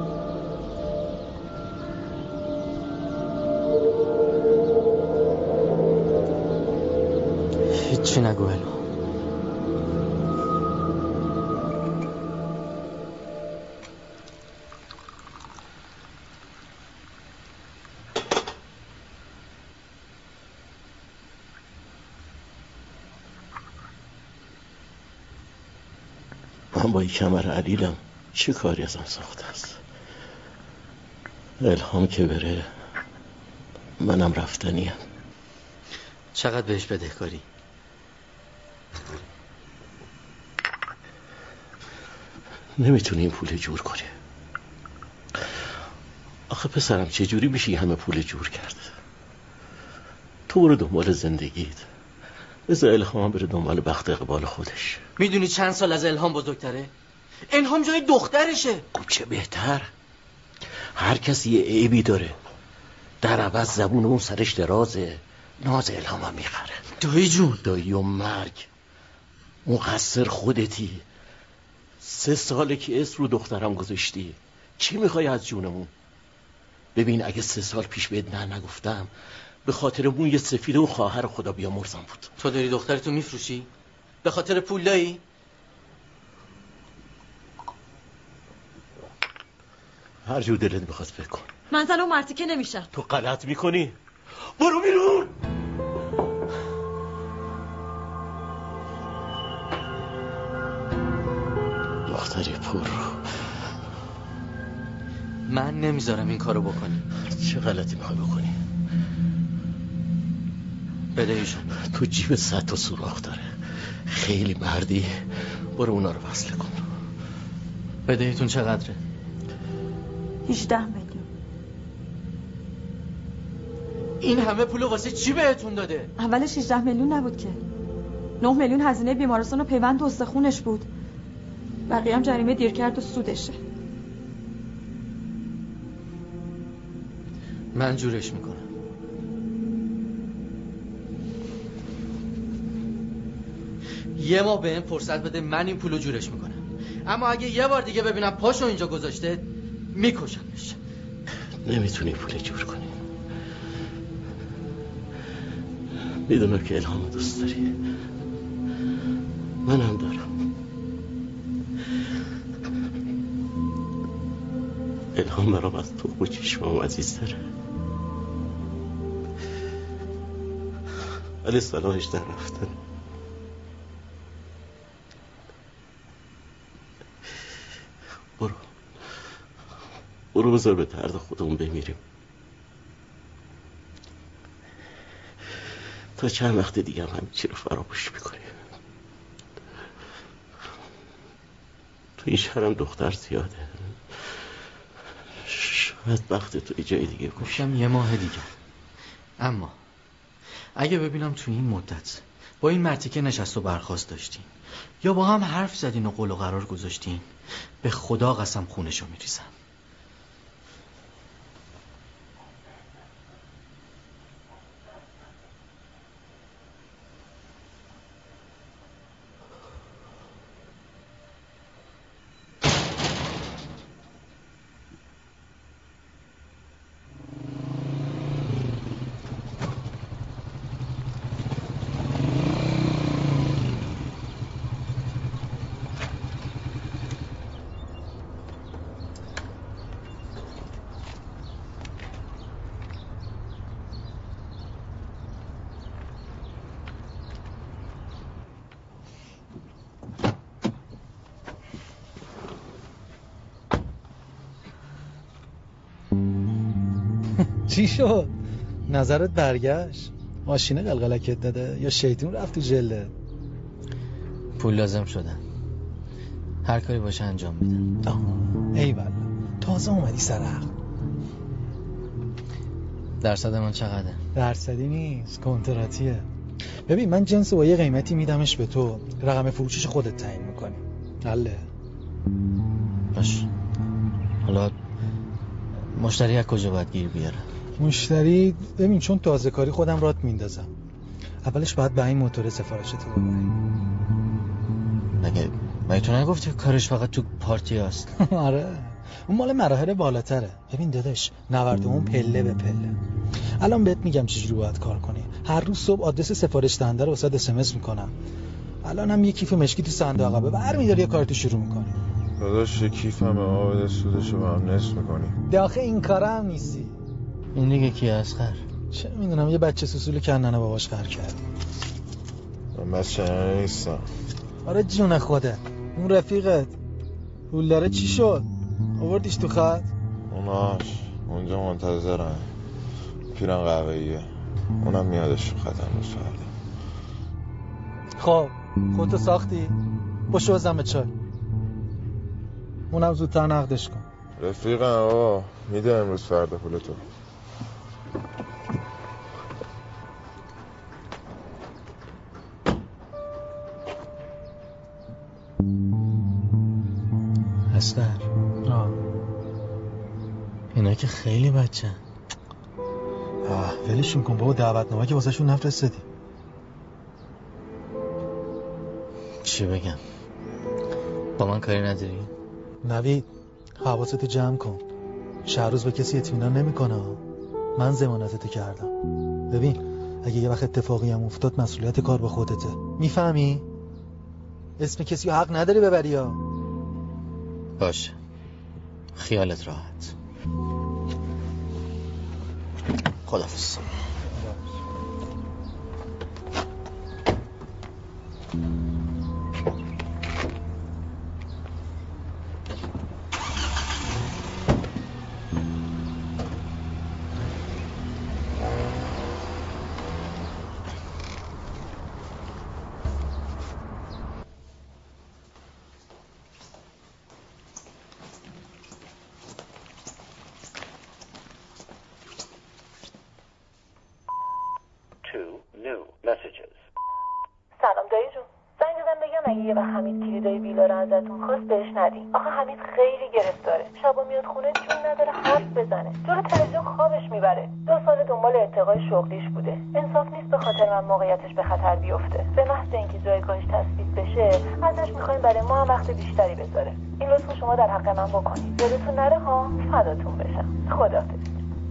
H: هیچی نگو الو.
I: من با این کمر علیلم چه کاری ازم ساخته است؟ الهام که بره منم رفتنیم.
H: چقدر بهش بدهکاری؟
I: نمیتونی این پول جور کنی. آخه پسرم چه جوری میشه همه پول جور کرد؟ تو برو دنبال زندگیت، بذار الهام بره دنبال بخت اقبال خودش.
H: میدونی چند سال از الهام بزرگتره؟ الهام جای دخترشه.
I: خب چه بهتر، هر کسی یه عیبی داره، در عوض زبون اون سرش درازه، ناز الهام هم میخره.
H: دایی جون،
I: دایی و مرگ مقصر خودتی. سه ساله که اسم رو دخترم گذاشتی، چی میخوای از جونمون؟ ببین اگه سه سال پیش بهت نه نگفتم به خاطر موی سفید اون خواهر خدا بیامرزم بود.
H: تو داری دخترتو میفروشی؟ به خاطر پول دایی؟
I: هر جور دلت بخواد فکر کن.
K: من زن اون مرتیکه نمیشم.
I: تو غلط میکنی، برو بیرون. دختری پر رو
H: من نمیذارم این کارو بکنی.
I: چه غلطی میخوای بکنی؟
H: بدهیشون
I: تو جیب صد تا سوراخ داره، خیلی مردی، برو اونا رو وصل کن.
H: بدهیتون چقدره؟
K: هجده میلیون.
H: این همه پولو واسه چی بهتون داده؟
K: اولش هجده میلیون نبود که، نه میلیون هزینه بیمارستان و پیوند و استخونش بود، بقیه هم جریمه دیر کرد و سودشه.
H: من جورش میکنم. یه ماه به این فرصت بده، من این پولو جورش میکنم. اما اگه یه بار دیگه ببینم پاشو اینجا گذاشته میکشمش.
I: نمیتونی پول جور کنی. میدونم که الهام دوست داری، منم دارم. الهام برام از تو و چشمام عزیزتره، ولی صلاحش در رفتن. برو برو بذار به درد خودمون بمیریم. تا چند وقت دیگه هم همین چی رو فراموش میکنیم. تو این شهرم دختر زیاده. شاید وقت تو یه جای دیگه
H: گفتم یه ماه دیگه. اما اگه ببینم تو این مدت با این مرتی که نشست و برخاست داشتین یا با هم حرف زدین و قول و قرار گذاشتین، به خدا قسم خونشو میریزم.
E: چی شد؟ نظرت برگشت؟ ماشینه قلقلکت داده یا شیطون رفت تو جلد؟
H: پول لازم شده، هر کاری باشه انجام میدم.
E: ای والله تازه اومدی سر عقل.
H: درصد من چقدره؟
E: درصدی نیست، کنتراتیه. ببین من جنس با یه قیمتی میدمش به تو، رقم فروشش خودت تعیین میکنی. حله؟
H: باش. حالا مشتری از کجا باید گیر بیاره؟
E: مشتری ببین چون تازه کاری خودم رات میندازم، اولش باید به این موتور سفارشتو ببری.
H: مگه مگه تو نگفتی کارش فقط تو پارتی هست؟
E: آره اون مال مراحل بالاتره. ببین داداش نوردمون پله به پله. الان بهت میگم چجوری باید کار کنی. هر روز صبح آدرس سفارش دهنده رو واسه اس ام اس میکنم. الان هم یه کیف مشکی تو صندوق عقبه برمی‌داری یه کارتو شروع میکنی.
O: داداش یه کیف هم آب سودشو با هم نصف میکنی.
E: داخل این کارا هم نیستی.
H: این دیگه کی اسخر؟
E: چه میدونم یه بچه سوسول کندن باباش خر کرد.
O: من بچه نیستم.
E: آره جون خوده. اون رفیقت پول داره چی شد؟ آوردیش تو خط؟
O: اوناش اونجا منتظرن. پیرن قهوه‌ایه. اونم میادش تو خط امروز فردا.
E: خب خودتو ساختی؟ باشو بزن چای. اونم زودتر نقدش کن.
O: رفیقم آقا میده امروز فردا پولتو.
H: اسخر
E: آه
H: اینا که خیلی بچه.
E: آه ولشون کن بابا، دعوتنامه که واسه شون نفرستادی.
H: چی بگم؟ با من کاری نداری؟
E: نوید حواستو جمع کن، شهروز به کسی اطمینان نمیکنه. من ضمانتت کردم. ببین اگه یه وقت اتفاقی هم افتاد مسئولیت کار به خودته، میفهمی؟ اسم کسی حق نداری ببری ها.
H: باشه خیالت راحت. خداحافظ.
P: یه وقت حمید کلیدای ویلا رو ازتون خواست بهش ندین. آخه حمید خیلی گرفتاره، شبا میاد خونه جون نداره حرف بزنه، جلو تلویزیون خوابش میبره. دو سال دنبال ارتقای شغلیش بوده. انصاف نیست به خاطر من موقعیتش به خطر بیفته. به محض اینکه جایگاهش تثبیت بشه ازش میخوایم برای ما هم وقت بیشتری بذاره. این لطفو شما در حق من بکنید. یادتون نره ها. فداتون بشم. خداحافظ.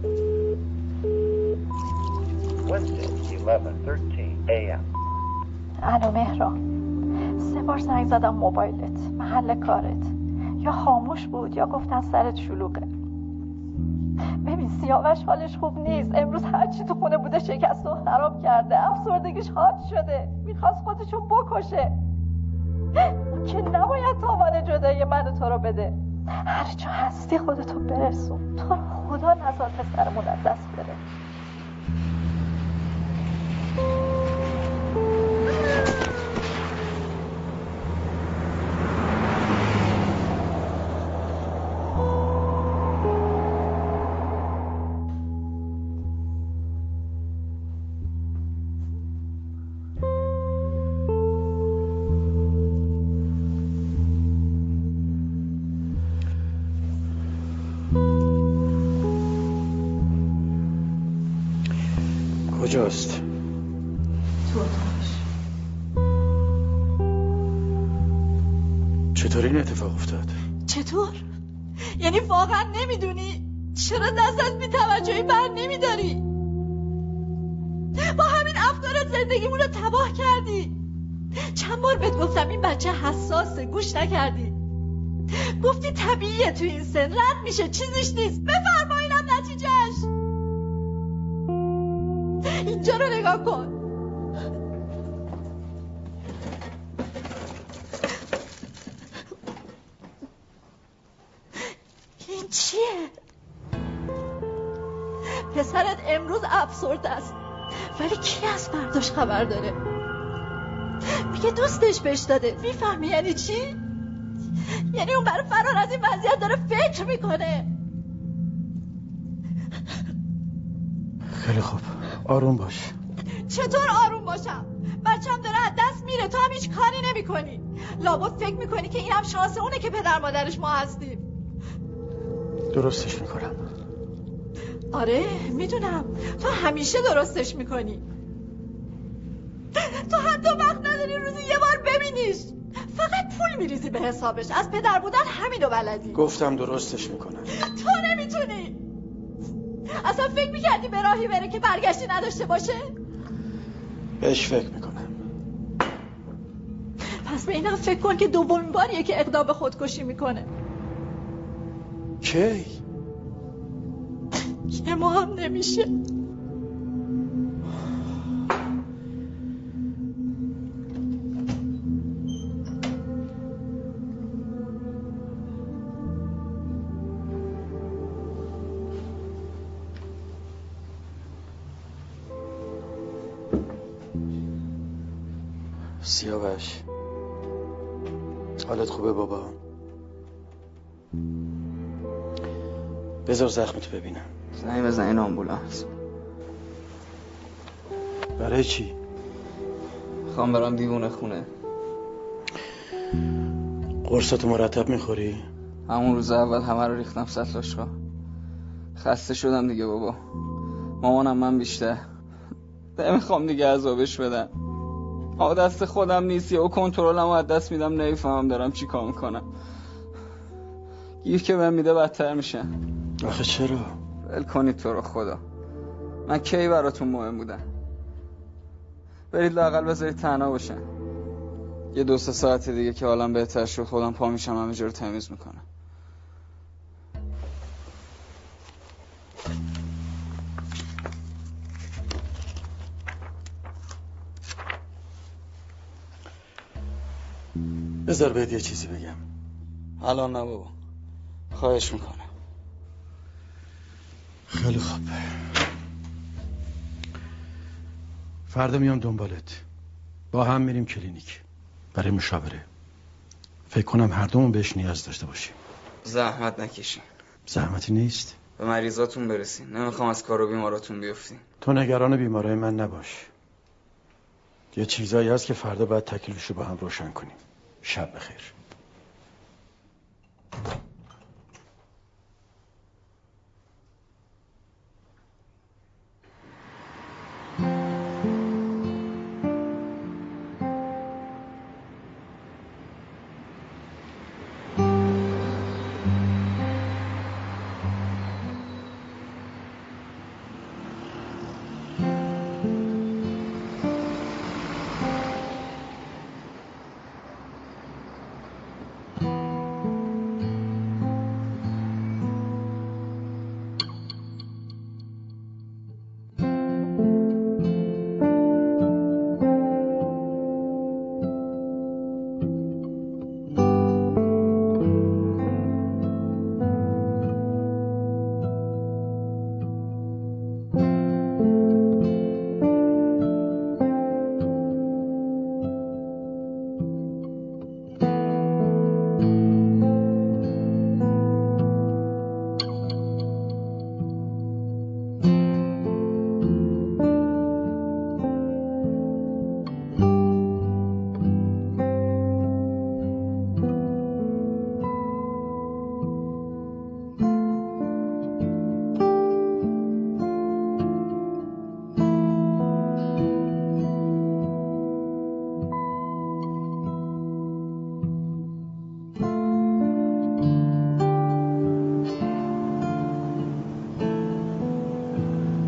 Q: الو مهران، سه بار زنگ زدم موبایلت، محل کارت یا خاموش بود یا گفتن سرت شلوغه. ببین سیاوش حالش خوب نیست، امروز هرچی تو خونه بوده شکست و خراب کرده، افسردگیش حاد شده، میخواست خودشو بکشه. اون که نباید تاوان جدایی من و تو رو بده. هر جا هستی خودتو برسون، تو رو خدا نذار پسرمون از دست بره.
D: کجاست؟
Q: تو اتاقش.
D: چطور این اتفاق افتاد؟
Q: چطور؟ یعنی واقعا نمیدونی؟ چرا دست از بی‌توجهی بر نمیداری؟ با همین افکارت زندگیمون رو تباه کردی. چند بار بهت گفتم این بچه حساسه، گوش نکردی. گفتی طبیعیه تو این سن، رد میشه، چیزیش نیست. بفرما اینم نتیجهش. اینجا رو نگاه کن. این چیه؟ پسرت امروز افسرده است، ولی کی از فرداش خبر داره؟ میگه دوستش بهش داده. میفهمی یعنی چی؟ یعنی اون برای فرار از این وضعیت داره فکر میکنه.
D: خیلی خوب، آروم باش.
Q: چطور آروم باشم؟ بچم داره از دست میره، تو هم هیچ کاری نمی کنی. لابد فکر میکنی که اینم شانس اونه که پدر مادرش ما هستیم.
D: درستش میکنم.
Q: آره میدونم، تو همیشه درستش میکنی. تو حتی وقت نداری روزی یه بار ببینیش. فقط پول میریزی به حسابش. از پدر بودن همینو بلدی.
D: گفتم درستش میکنم.
Q: تو نمیتونی. اصلا فکر میکردی به راهی بره که برگشتی نداشته باشه؟
D: بهش فکر میکنم.
Q: پس به اینم فکر کن که دومین باریه که اقدام به خودکشی میکنه.
D: کی؟
Q: یه ماه هم نمیشه.
D: سیاوش، حالت خوبه بابا؟ بذار زخمتو ببینم.
R: زنگ بزن این آمبولانس.
D: برای چی؟
R: خوام برام دیوونه خونه.
D: قرصاتو مرتب میخوری؟
R: همون روز اول همه رو ریختم سطل آشغال. خسته شدم دیگه بابا. مامانم من بیشتر. نمیخوام دیگه عذابش بدم. آه دست خودم نیست، یا کنترلم رو از دست میدم، نمیفهمم دارم چی کار میکنم. گیر که بهم میده بدتر میشه.
D: آخه چرا؟
R: ول کنید تو رو خدا. من کی براتون مهم بودم؟ برید لااقل بذارید تنها باشن. یه دو سه ساعت دیگه که حالم بهتر شد خودم پا میشم همه جا رو تمیز میکنم.
D: بذار بهت یه چیزی بگم.
R: الان نه بابا، خواهش میکنم.
D: خیلی خوب، فردا میام دنبالت. با هم میریم کلینیک برای مشاوره. فکر کنم هر دومون بهش نیاز داشته باشیم.
R: زحمت نکشین.
D: زحمتی نیست.
R: به مریضاتون برسین. نمیخوام از کار و بیماراتون بیفتین.
D: تو نگران بیمارای من نباش. یه چیزایی هست که فردا باید تکلیفشو با هم روشن کنیم. شب بخیر.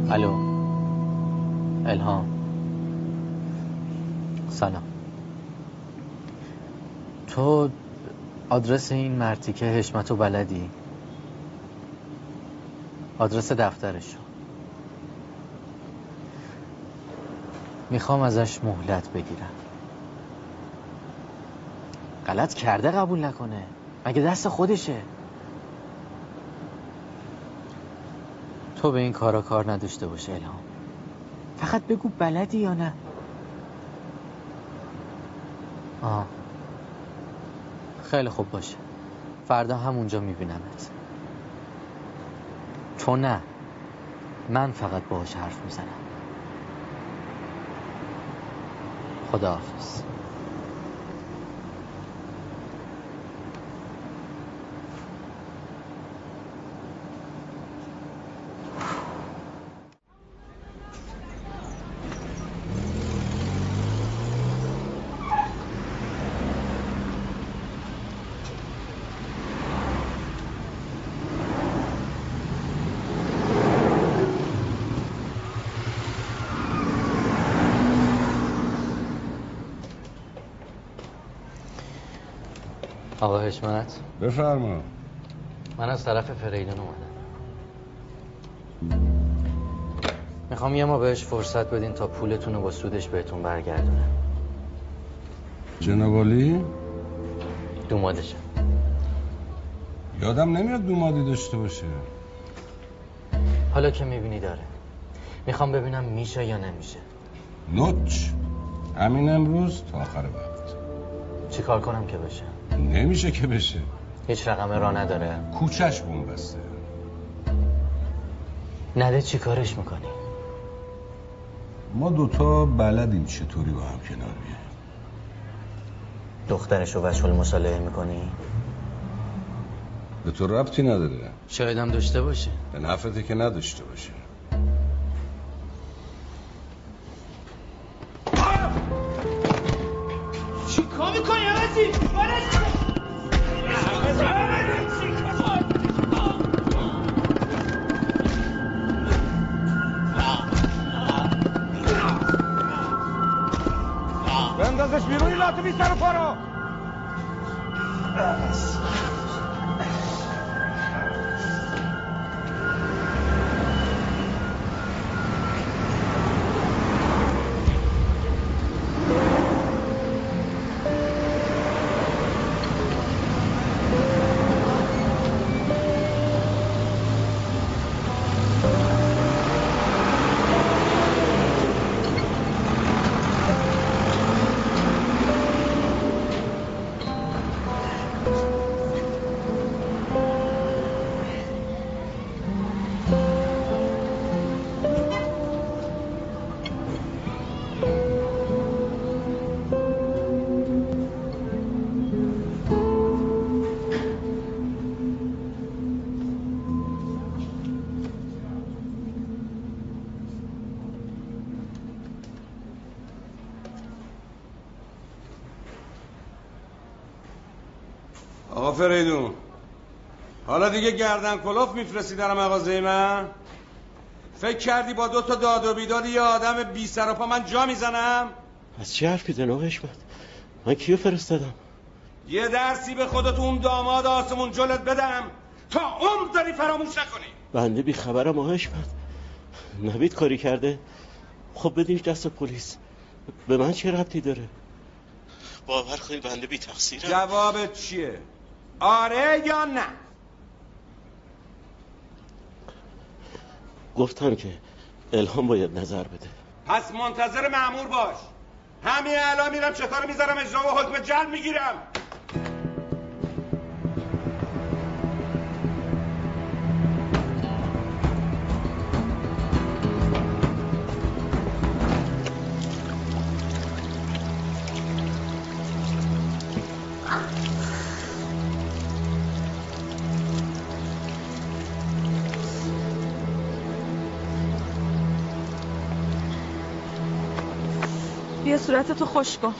H: الو الهام، سلام. تو آدرس این مرتیکه حشمتو بلدی؟ آدرس دفترشو. میخوام ازش مهلت بگیرم. غلط کرده قبول نکنه، مگه دست خودشه؟ تو به این کارا کار نداشته باشه الهام. فقط بگو بلدی یا نه. آه خیلی خوب باشه، فردا همونجا میبینمت. تو نه، من فقط باهاش حرف میزنم. خداحافظ. آقا حشمت،
C: بفرما.
H: من از طرف فریدون اومدم. میخوام یه ما بهش فرصت بدین تا پولتون رو با سودش بهتون برگردونه.
C: جناب عالی؟
H: دومادشه.
C: یادم نمیاد دومادی داشته باشه.
H: حالا که میبینی داره. میخوام ببینم میشه یا نمیشه.
C: نوچ همین امروز تا آخر وقت.
H: چی کار کنم که بشه؟
C: نمیشه که بشه.
H: هیچ رقمه را نداره؟
C: کوچش بوم بسته.
H: نده چی کارش میکنی؟
C: ما دوتا بلدیم چطوری با هم کنار بیاییم.
H: دخترشو وشول مصالحه میکنی؟
C: به تو ربطی نداره.
H: شاید هم داشته باشه.
C: به نفته که نداشته باشه.
S: چی کار میکنی عوضی؟
I: بندازش بیرون این لاتو بی سر و پا رو.
C: آقا فریدون، حالا دیگه گردن کلوف میفرستی در مغازه من؟ فکر کردی با دو تا داد و بیداد یه آدم بی سر و پا من جا میزنم؟
B: از چی حرف میزنی آقا حشمت؟ من کیو فرستادم؟
C: یه درسی به خودت اون داماد آسمون جلت بدم تا عمر داری فراموش نکنی.
B: بنده بی خبرم آقا حشمت. نوید کاری کرده؟ خب بدینش دست پلیس. به من چه ربطی داره؟ باور کنید بنده بی تقصیرم.
C: جوابت چیه؟ آره یا نه؟
B: گفتم که الهام باید نظر بده.
C: پس منتظر مأمور باش. همین الان میرم شکار میذارم اجرا و حکم جلب میگیرم.
K: بیا صورتتو خوش کن.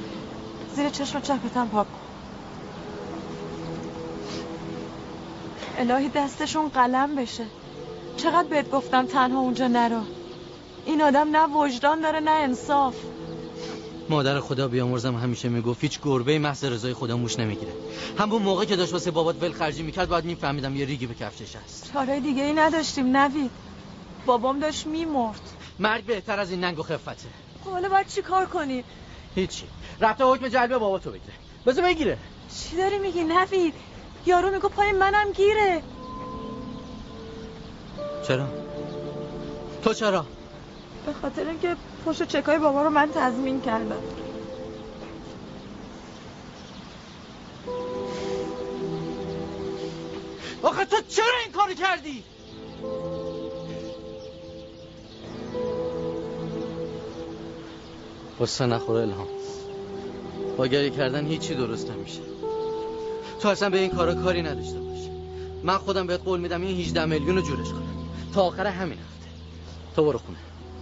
K: زیر چشم چپتم پاک کن. الهی دستشون قلم بشه. چقدر بهت گفتم تنها اونجا نرو. این آدم نه وجدان داره نه انصاف.
H: مادر خدا بیامرزم همیشه میگفت هیچ گربه محض رضای خدا موش نمیگیره. همون موقع که داشت واسه بابات ول خرجی میکرد باید میفهمیدم یه ریگی به کفشش هست.
K: چاره دیگه ای نداشتیم نوید. بابام داشت میمرد.
H: مرگ بهتر از این ننگ و خفته.
K: حالا باید چی کار کنی؟
H: هیچی. رفته حکم جلب باباتو بگیره. بذار بگیره.
K: چی داری میگی نوید؟ یارو میگه پای منم گیره.
H: چرا؟ تو چرا؟
K: به خاطر اینکه پشت چکای بابا رو من تضمین کردم.
H: آخه تو چرا این کارو کردی؟ قصه نخوره الهام. با گریه کردن هیچی درست نمیشه. تو اصلا به این کارا کاری نداشته باش. من خودم بهت قول میدم این هجده میلیون رو جورش کنم تا آخر همین هفته. تو برو خونه.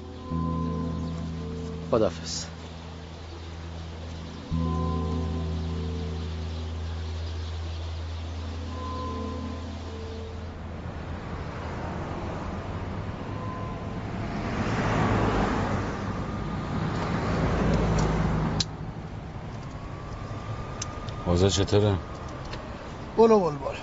H: خداحافظ.
C: اوضاع چطوره؟
T: بولو بول بول.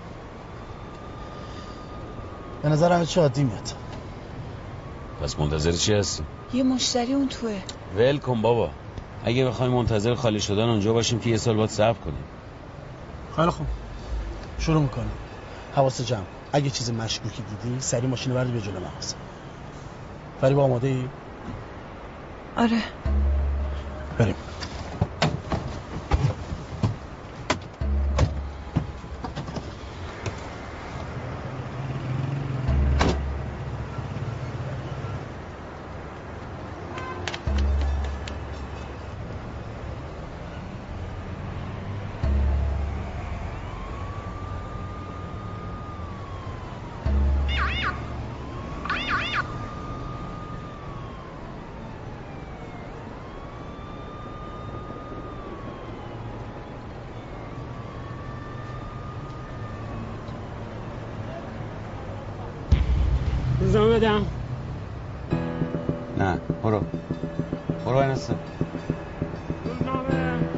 T: به نظر همه چی عادی میاد.
C: پس منتظر چی هستی؟
K: یه مشتری اون توه.
C: ول کن بابا. اگه بخوایم منتظر خالی شدن اونجا باشیم که یه سال باید صبر کنیم.
T: خیلی خوب. شروع میکنیم. حواس جمع. اگه چیز مشکوکی دیدی سری ماشین رو بردی به جلو مغازه. فریبا آماده ای؟
K: آره.
T: بریم.
J: روزنامه بدم.
C: نه برو برو این هسته.
J: روزنامه.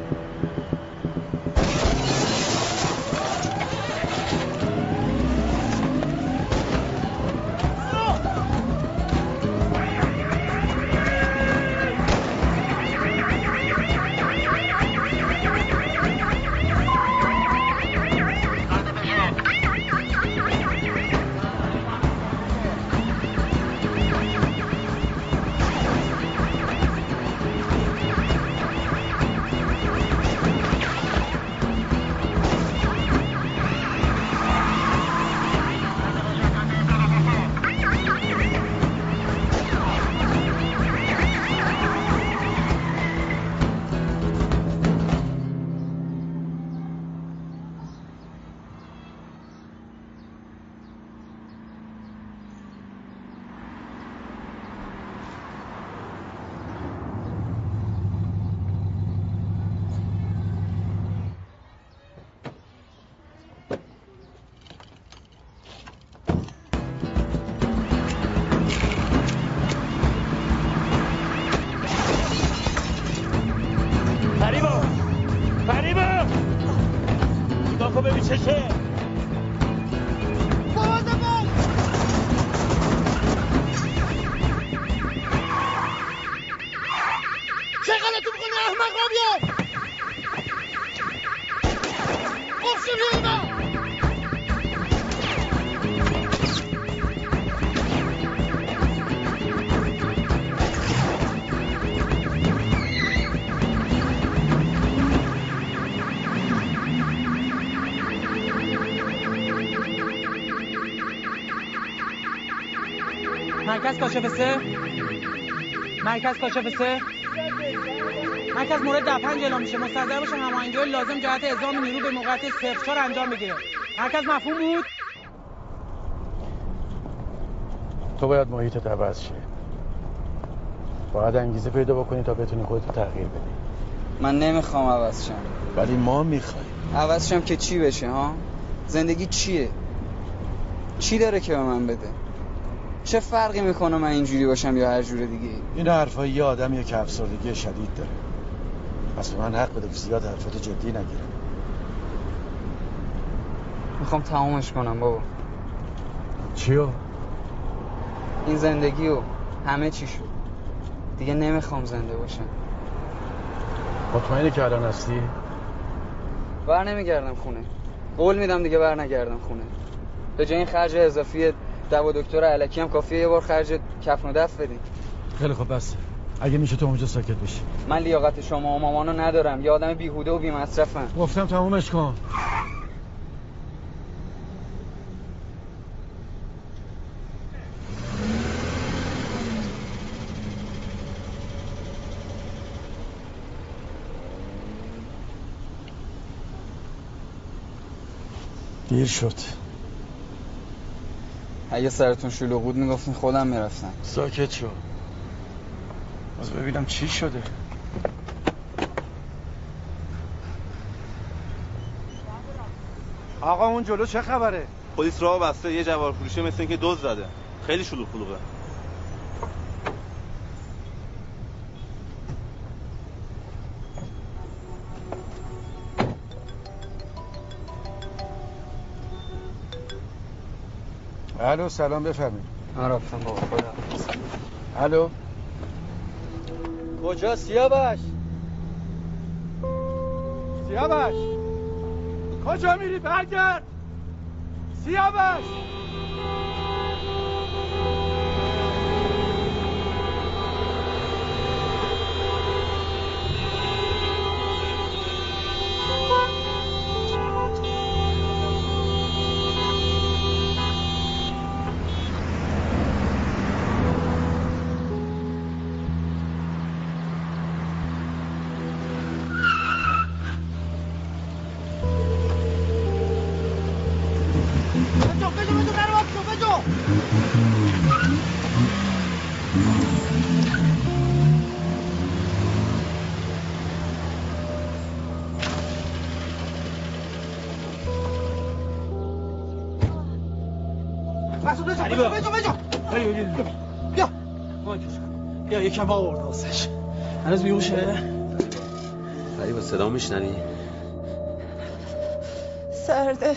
E: مرکز کاشف سه مرکز کاشف سه مرکز مورد در پنج اعلام میشه. مستحضر باشه هماهنگی لازم جهت اعزام نیرو به موقعیت صفر چهار انجام بگیره. مرکز مفهوم بود؟
T: تو باید محیطت عوض شه. باید انگیزه پیدا بکنی تا بتونی خودتو تغییر بدی.
R: من نمیخوام عوض شم.
T: ولی ما میخوایم.
R: عوض شم که چی بشه ها؟ زندگی چیه؟ چی داره که به من بده؟ چه فرقی میکنه من اینجوری باشم یا هر جور دیگه؟
D: این حرفای یه آدمیه که افسردگی شدید داره. پس من حق بده که زیاد حرفات جدی نگیرم.
R: میخوام تمامش کنم بابا.
D: چیو؟
R: این زندگی و همه چی شد. دیگه نمیخوام زنده باشم.
D: مطمئنی که الان هستی؟
R: بر نمیگردم خونه. قول میدم دیگه بر نگردم خونه. به جای این خرج اضافی دوا دکتر الکی هم کافیه یه بار خرج کفن و دف بدیم.
D: خیلی خوب بس. اگه میشه تو اونجا ساکت بشی.
R: من لیاقت شما و مامانو ندارم. یه آدم بیهوده و بی‌مصرفم.
D: گفتم تمومش کن. دیر شد.
R: اگه سرتون شلوغ بود میگفتین خودم میرفتم.
D: ساکت شو. باز ببینم چی شده. آقا اون جلو چه خبره؟
U: پلیس راه بسته، یه جوار فروشی مثل اینکه دزد زده. خیلی شلوغ پلوغه.
D: الو سلام بفرمایید.
R: من رفتم بابا خدا.
D: الو
E: کجا سیاوش؟ سیاوش کجا میری؟ برگرد سیاوش.
T: یا یکم آورد واسش. هنوز بیهوشه؟
C: فریبا صدا میشنوی؟
A: سرده.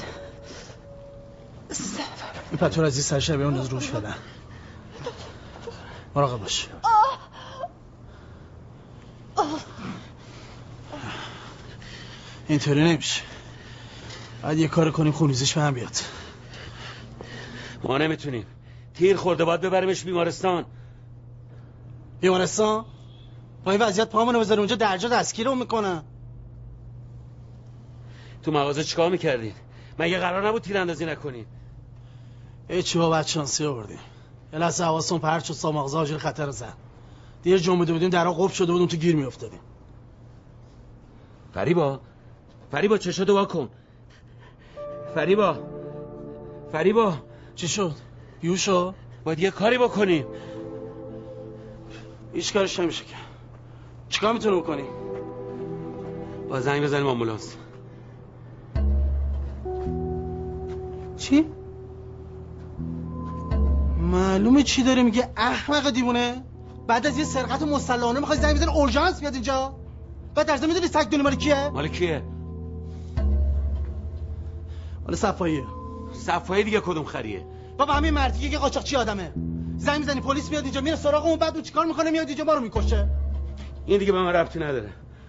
T: این پتور از این سرشه به اون از روش بدن. مراقب باش. اینطوری نمیشه. باید یه کار کنیم خونریزیش به هم بیاد.
C: ما نمیتونیم. تیر خورده باید ببریمش بیمارستان.
T: بیمارستان؟ با این وضعیت پامونو بذاره اونجا درجا دستگیرمون میکنن.
C: تو مغازه چیکار میکردین؟ مگه قرار نبود تیراندازی نکنین؟
T: هیچی با بدشانسی آوردیم. یه لحظه حواسمون پرت شد، مغازه آجر خطر زد. دیر جنبیده بودیم درها قفل شده بودیم تو گیر میافتادیم.
C: فریبا فریبا چشاتو وا کن. فریبا فریبا
T: چی شد؟ یوشو؟
C: باید یه کاری بکنیم.
T: هیچ کارش نمیشه که. چیکار میتونیم بکنیم؟
C: با زنگ بزنیم آمبولانس.
T: چی؟ معلومه چی داره میگه. احمق دیوونه. بعد از یه سرقت مسلحانه میخوای زنگ بزنی اورژانس بیاد اینجا؟ بعد درزا میدونی سگ دونه مال کیه؟
C: مال کیه؟
T: مال صفاییه.
C: صفایی دیگه کدوم خریه؟
T: بابا همین مردی که قاچاقچی آدمه. زنگ میزنی پلیس میاد اینجا، میره سراغمون، بعد اون چیکار میکنه؟ میاد اینجا ما رو میکشه.
C: این دیگه به من ربطی نداره.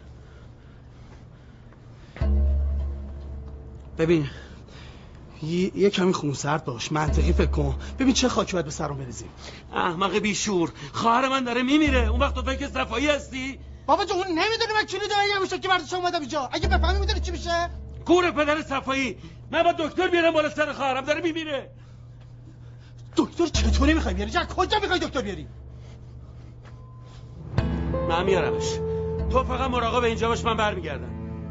T: ببین یه, یه کمی خونسرد باش، منطقی فکر کن، ببین چه خاکی باید به سرم بریزیم.
C: احمق بیشور، خواهر من داره میمیره، اون وقت تو فکر صفایی هستی؟
T: بابا جون نمیدونی من کلید اگه میشه که برداشتم اومدم اینجا. اگه بفهمی میدونی چی میشه؟
C: کور پدر صفایی، من با دکتر بیارم بالا سر خواهرم داره میمیره.
T: دکتر چطوری میخوای بیاری؟ از کجا میخوای دکتر بیاری؟
C: من میارمش. تو فقط مراقب اینجا باش، من برمیگردم.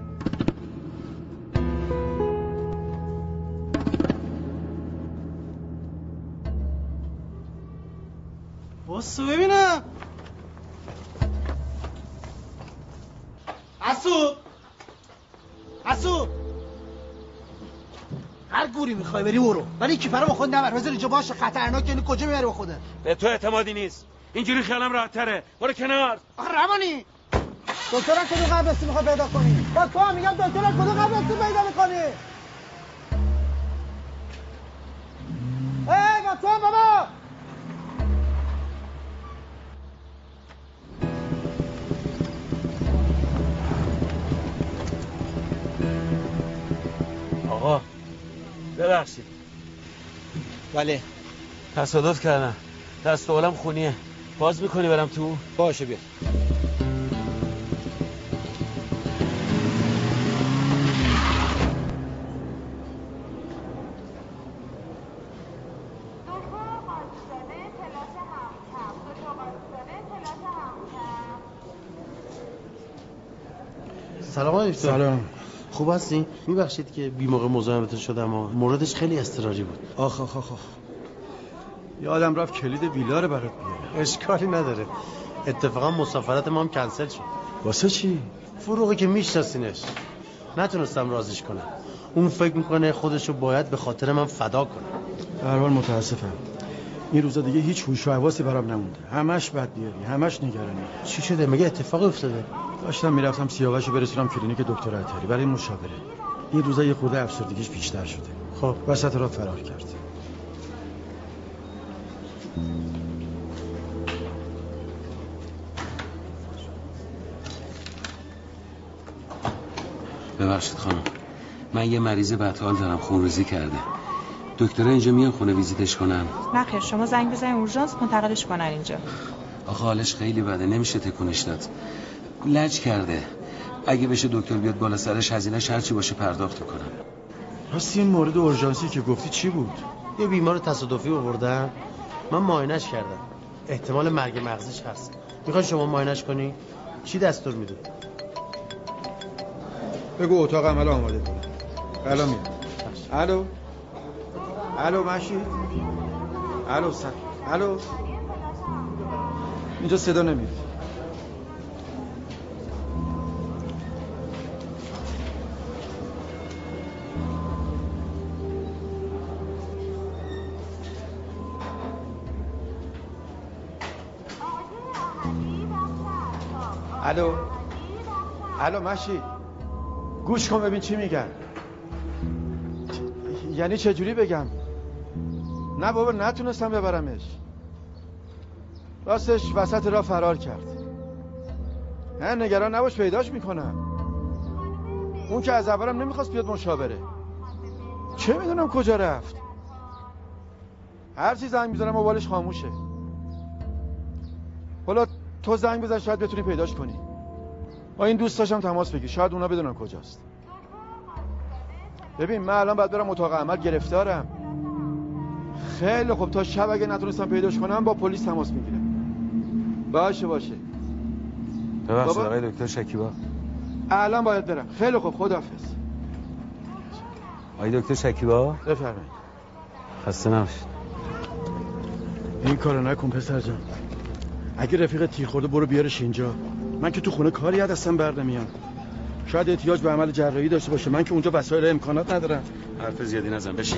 T: باسو ببینم. اسو اسو هر گوری میخوای بری برو، ولی کیپرو با خود نبر. بذار اینجا باشه، خطرناکه. یعنی کجا میبری با خودت؟
C: به تو اعتمادی نیست. اینجوری خیالم راحت تره. برو کنار.
T: آخه روانی دکترم کدوم قبرستون میخوای پیدا کنی؟ با تو هم میگم دکترم کدوم قبرستون پیدا میکنی؟ ای با تو هم بابا.
C: آقا ببخشید.
T: بله
C: تصادف کردم. دست و بالم خونیه. باز میکنی برم تو؟
T: باشه بیا.
B: سلام علیکم.
T: سلام.
B: خوب هستی؟ میبخشید که بی موقع مزاحمتون شدم و موردش خیلی اضطراری بود.
D: آخ آخ آخ. یادم رفت کلید ویلا رو برات بیارم.
B: اشکالی نداره. اتفاقا مسافرت ما هم کنسل شد.
D: واسه چی؟
B: فروغی که میشناسینش. نتونستم راضیش کنم. اون فکر میکنه خودشو باید به خاطر من فدا کنه.
D: به هر حال متاسفم. این روزا دیگه هیچ هوش و حواسی برام نمونده. همش بد بیاری، همش نگرانی.
B: چی شده؟ مگه اتفاقی افتاده؟
D: داشتم میرفتم سیاوشو برسونم کلینیک دکتر عطاری برای مشاوره. این روزا یه خورده افسردگیش بیشتر شده.
B: خب
D: وسط راه فرار کرد.
C: ببخشید خانم، من یه مریض بدحال دارم، خونریزی کرده. دکترها اینجا میان خونه ویزیتش کنن؟
F: نه خیر، شما زنگ بزنید اورژانس منتقلش کنن اینجا.
C: آخه حالش خیلی بده، نمیشه تکونش داد. لج کرده. اگه بشه دکتر بیاد بالا سرش، هزینه‌اش هر چی باشه پرداخت کنم.
D: راستی این مورد اورژانسی که گفتی چی بود؟
B: یه بیمار تصادفی آوردن. من معاینش کردم. احتمال مرگ مغزیش هست. میخوای شما معاینش کنی؟ چی دستور میدی؟
D: بگو اتاق عمل آماده کنه. الان میاد. الو. الو ماشی. الو سر. الو. اینجا صدا نمیاد. الو. الو ماشی. گوش کن ببین چی میگن. یعنی چه جوری بگم؟ نه بابا نتونستم ببرمش. راستش وسط راه فرار کرد. نه نگران نباش پیداش میکنم. اون که از اولم نمیخواست بیاد مشاوره. چه میدونم کجا رفت. هر چی زنگ میزنم موبایلش خاموشه. حالا تو زنگ بزن شاید بتونی پیداش کنی. با این دوستاشم تماس بگیر، شاید اونا بدونن کجاست. ببین من الان باید برم اتاق عمل، گرفتارم. خیلی خوب، تا شب اگه نتونستم پیداش کنم با پلیس تماس میگیرم. باشه باشه.
C: ببخشید آقای دکتر شکیبا.
D: الان باید برم. خیلی خوب، خداحافظ.
C: آقای دکتر شکیبا
D: بفرمایید.
C: خسته نباشید.
D: این کارو نکن پسر جان. اگه رفیق تیر خورده برو بیارش اینجا. من که تو خونه کاری از دستم بر نمیاد. شاید احتیاج به عمل جراحی داشته باشه، من که اونجا وسایل امکانات ندارم.
C: حرف زیادی نزن، بشین.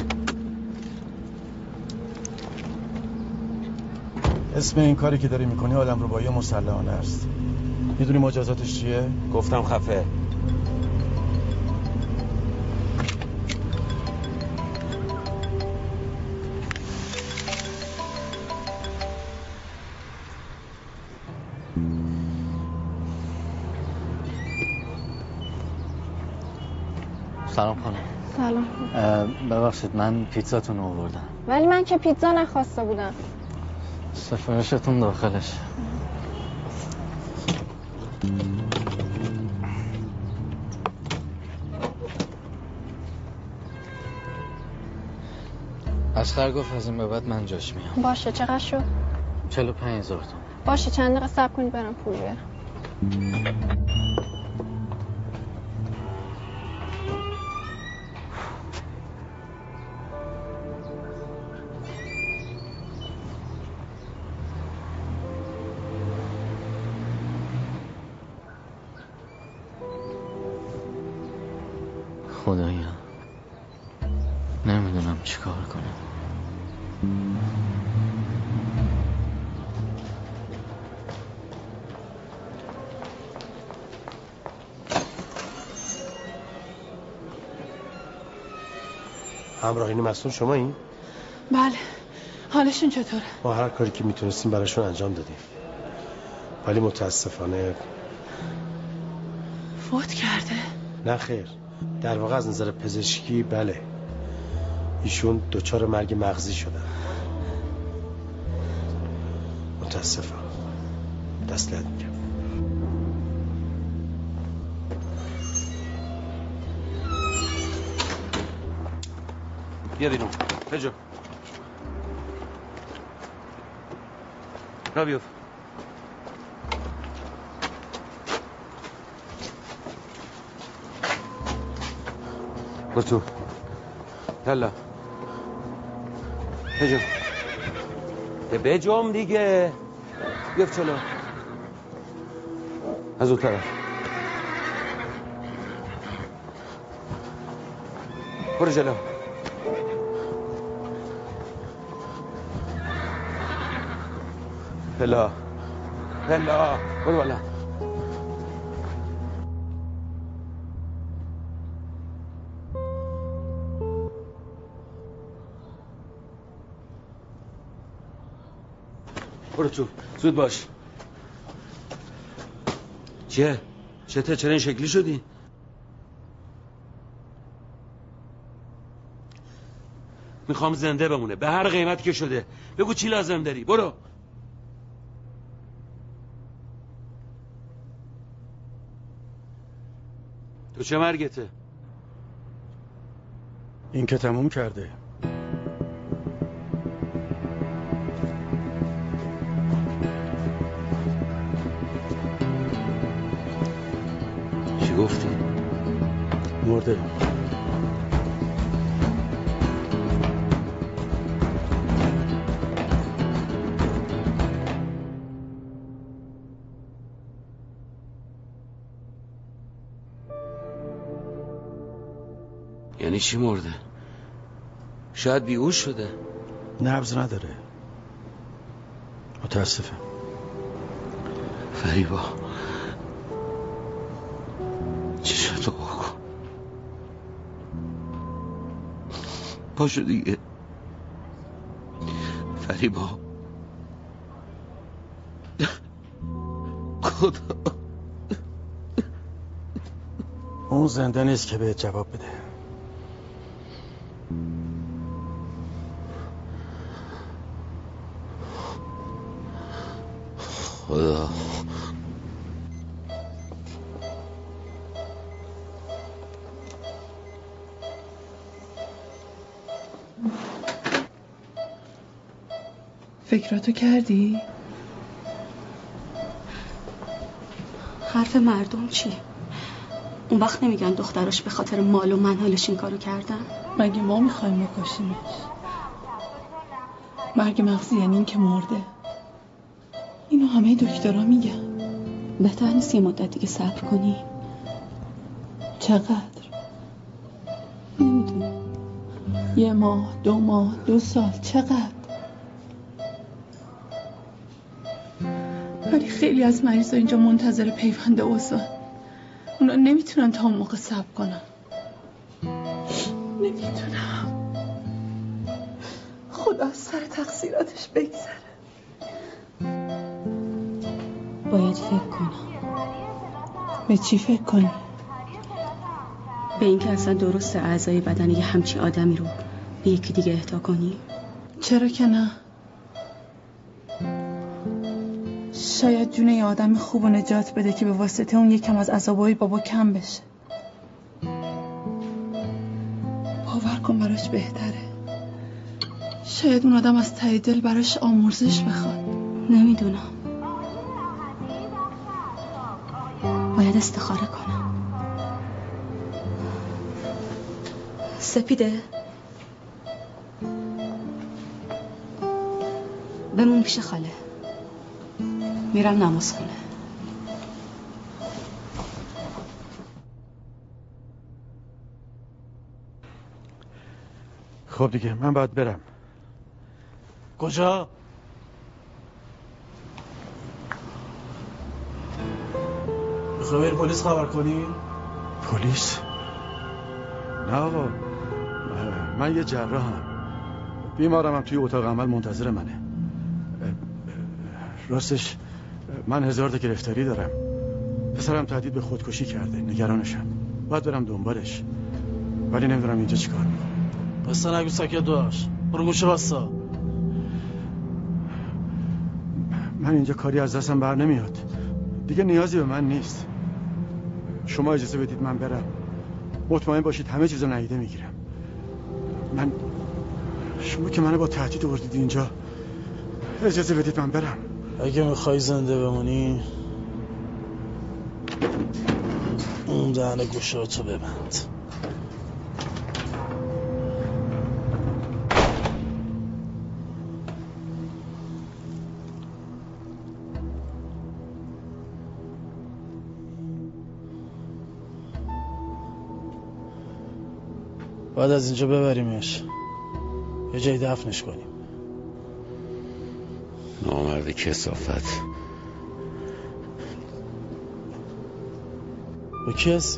D: اسم این کاری که داری میکنی آدم ربایی مسلحانه است. میدونی مجازاتش چیه؟
C: گفتم خفه.
H: سلام خانم.
L: سلام.
H: ببخشید من پیتزاتون رو آوردم.
L: ولی من که پیتزا نخواسته بودم.
H: سفارشتون داخلش. اسخر گفت از این به بعد من جاش میام.
L: باشه چقدر شد؟
H: چهل و پنج هزار تومان.
L: باشه چند دقیقه صبر کنید برم پول بیارم.
H: خدایا نمیدونم چی کار کنم.
B: همراهین مسئول شما این؟
A: بله. حالشون چطوره؟
B: ما هر کاری که میتونستیم براشون انجام دادیم، ولی متاسفانه
A: فوت کرده؟
B: نه خیر، در واقع از نظر پزشکی بله، ایشون دچار مرگ مغزی شدن. متاسفم. تسلیت میگم.
C: بیا بیرون. بجو. را بیوف. برو تو. یلا. بجو. یه بجوم دیگه. بیوف چلو. از اون طرف. برو جلو. هلا هلا برو بالا. برو تو زود باش. چیه؟ چته؟ چرا این شکلی شدی؟ میخوام زنده بمونه به هر قیمت که شده. بگو چی لازم داری. برو. تو چه مرگته؟
D: این که تموم کرده.
C: چی گفتی؟
D: مرده.
C: یعنی چی مرده؟ شاید بیهوش شده.
D: نبض نداره. متاسفم.
C: فریبا چی شد تو بکن؟ پاشو دیگه فریبا. خدا
D: اون زنده نیست که بهت جواب بده.
C: خدا
A: فکراتو کردی؟
K: حرف مردم چیه؟ اون وقت نمیگن دختراش به خاطر مال و منحالش این کارو کردن؟
A: مگه ما میخوایم بکشیمش؟ مرگ مغزی یعنی این که مرده. اینو همه دکترها میگن.
K: بهتر نیست یه مدت دیگه صبر کنی؟
A: چقدر؟
K: نمیدونم.
A: یه ماه، دو ماه، دو سال، چقدر؟ ولی خیلی از مریضا اینجا منتظر پیوند اوزان. اونا نمیتونن تا اون موقع صبر کنن. نمیتونم. خدا از سر تقصیراتش بگذره.
K: باید فکر کنم.
A: به چی فکر کنی؟
K: به این که اصلا درسته اعضای بدن یه همچی آدمی رو به یکی دیگه اهدا کنی؟
A: چرا که نه؟ شاید جون یه آدم خوب و نجات بده که به واسطه اون یکم از عذابای بابا کم بشه. باور کن براش بهتره. شاید اون آدم از ته دل براش آمرزش بخواد.
K: نمیدونم. باید استخاره کنم. سپیده بمون پیش خاله. میرم نماز خونه.
D: خب دیگه من باید برم.
T: کجا؟ میخوای بری پلیس خبر کنی؟
D: پلیس؟ نه آقا، من یه جراحم، بیمارم، هم توی اتاق عمل منتظر منه. راستش من هزار تا گرفتاری دارم. پسرم تهدید به خودکشی کرده، نگرانشم، باید برم دنبالش، ولی نمیدونم اینجا چیکار میکنه.
T: بسته نگو ساکت باش، برو گوشه بستا.
D: من اینجا کاری از دستم بر نمیاد دیگه، نیازی به من نیست. شما اجازه بدید من برم، مطمئن باشید همه چیزو نهیده میگیرم. من شما که منو با تهدید آوردید اینجا، اجازه بدید من برم.
T: اگه میخوای زنده بمونی اون دهن گوشاتو ببند. بعد از اینجا ببریمش یه جای دفنش کنیم.
C: نامرد کثافت.
T: با کی هستی؟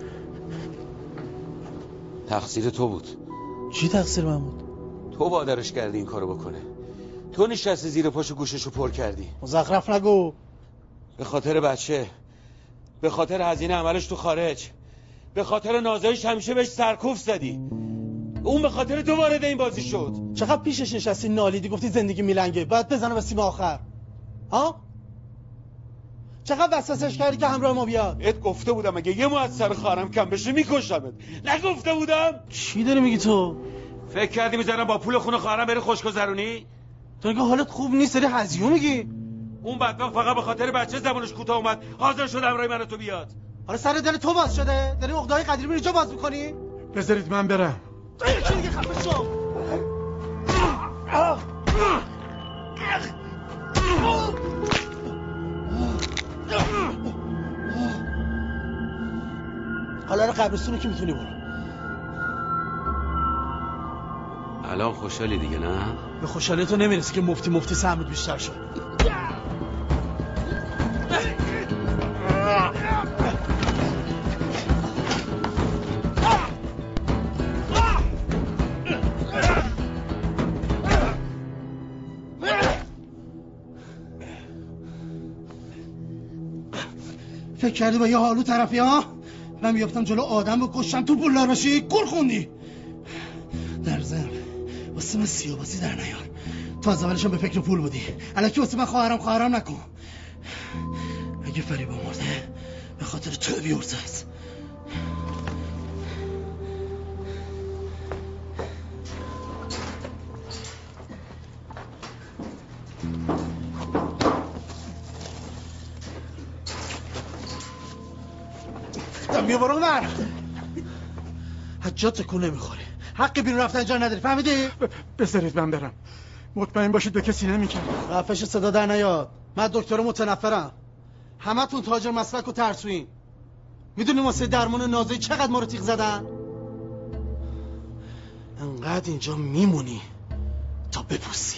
C: تقصیر تو بود.
T: چی تقصیر من بود؟
C: تو وادارش کردی این کارو بکنه. تو نشستی زیر پاشو گوششو پر کردی.
T: مزخرف نگو.
C: به خاطر بچه، به خاطر هزینه عملش تو خارج، به خاطر نازایش همیشه بهش سرکوف زدی. اون به خاطر تو وارد این بازی شد.
T: چقدر پیشش نشستی نالیدی گفتی زندگی میلنگه، بعد بزنه به سیم آخر. ها؟ چقدر وسوسش کردی که همراه ما بیاد؟
C: ات گفته بودم اگه یه مو از سر خواهرم کم بشه میکشمت. نگفته بودم؟
T: چی داری میگی تو؟
C: فکر کردی میذارم با پول خونه خواهرم بری خوشگذرونی؟
T: تو اگه حالت خوب نیست داری هزیون میگی؟
C: اون بدبخت فقط به خاطر بچه زبونش کوتاه اومد حاضر شد همراه من تو بیاد.
T: حالا سر دل تو باز شده؟ داری عقده‌های قدیمی رو جا باز می‌کنی؟
D: بذارید من برم.
T: تو یکی دیگه خفه شو. حالا رو قبرستونو که میتونی برو.
C: الان خوشحالی دیگه نه؟
T: به خوشحالی تو نمیرسی که مفتی مفتی سهمت بیشتر شد. فکر کردی با یه حالو طرفی ها؟ من میافتم جلو آدم و کشتم تو پولدار باشی؟ گل خوندی. در ضمن واسه من سیاوازی در نیار. تو از اولشم به فکر پول بودی. الکی واسه من خواهرم خواهرم نکن. اگه فریبا مرده به خاطر تو بیورزه است. بیا برو نر حجات تکون نمیخوری، حق بیرون رفتن اینجا نداری، فهمیدی؟
D: بذارید من برم، مطمئن باشید به کسی نمیگم.
T: خفش صدا در نیاد. من دکتر متنفرم. همه تون تاجر مسلک و ترسوین. میدونی واسه درمان نازی چقدر ما رو تیغ زدن؟ انقدر اینجا میمونی تا بپوسی.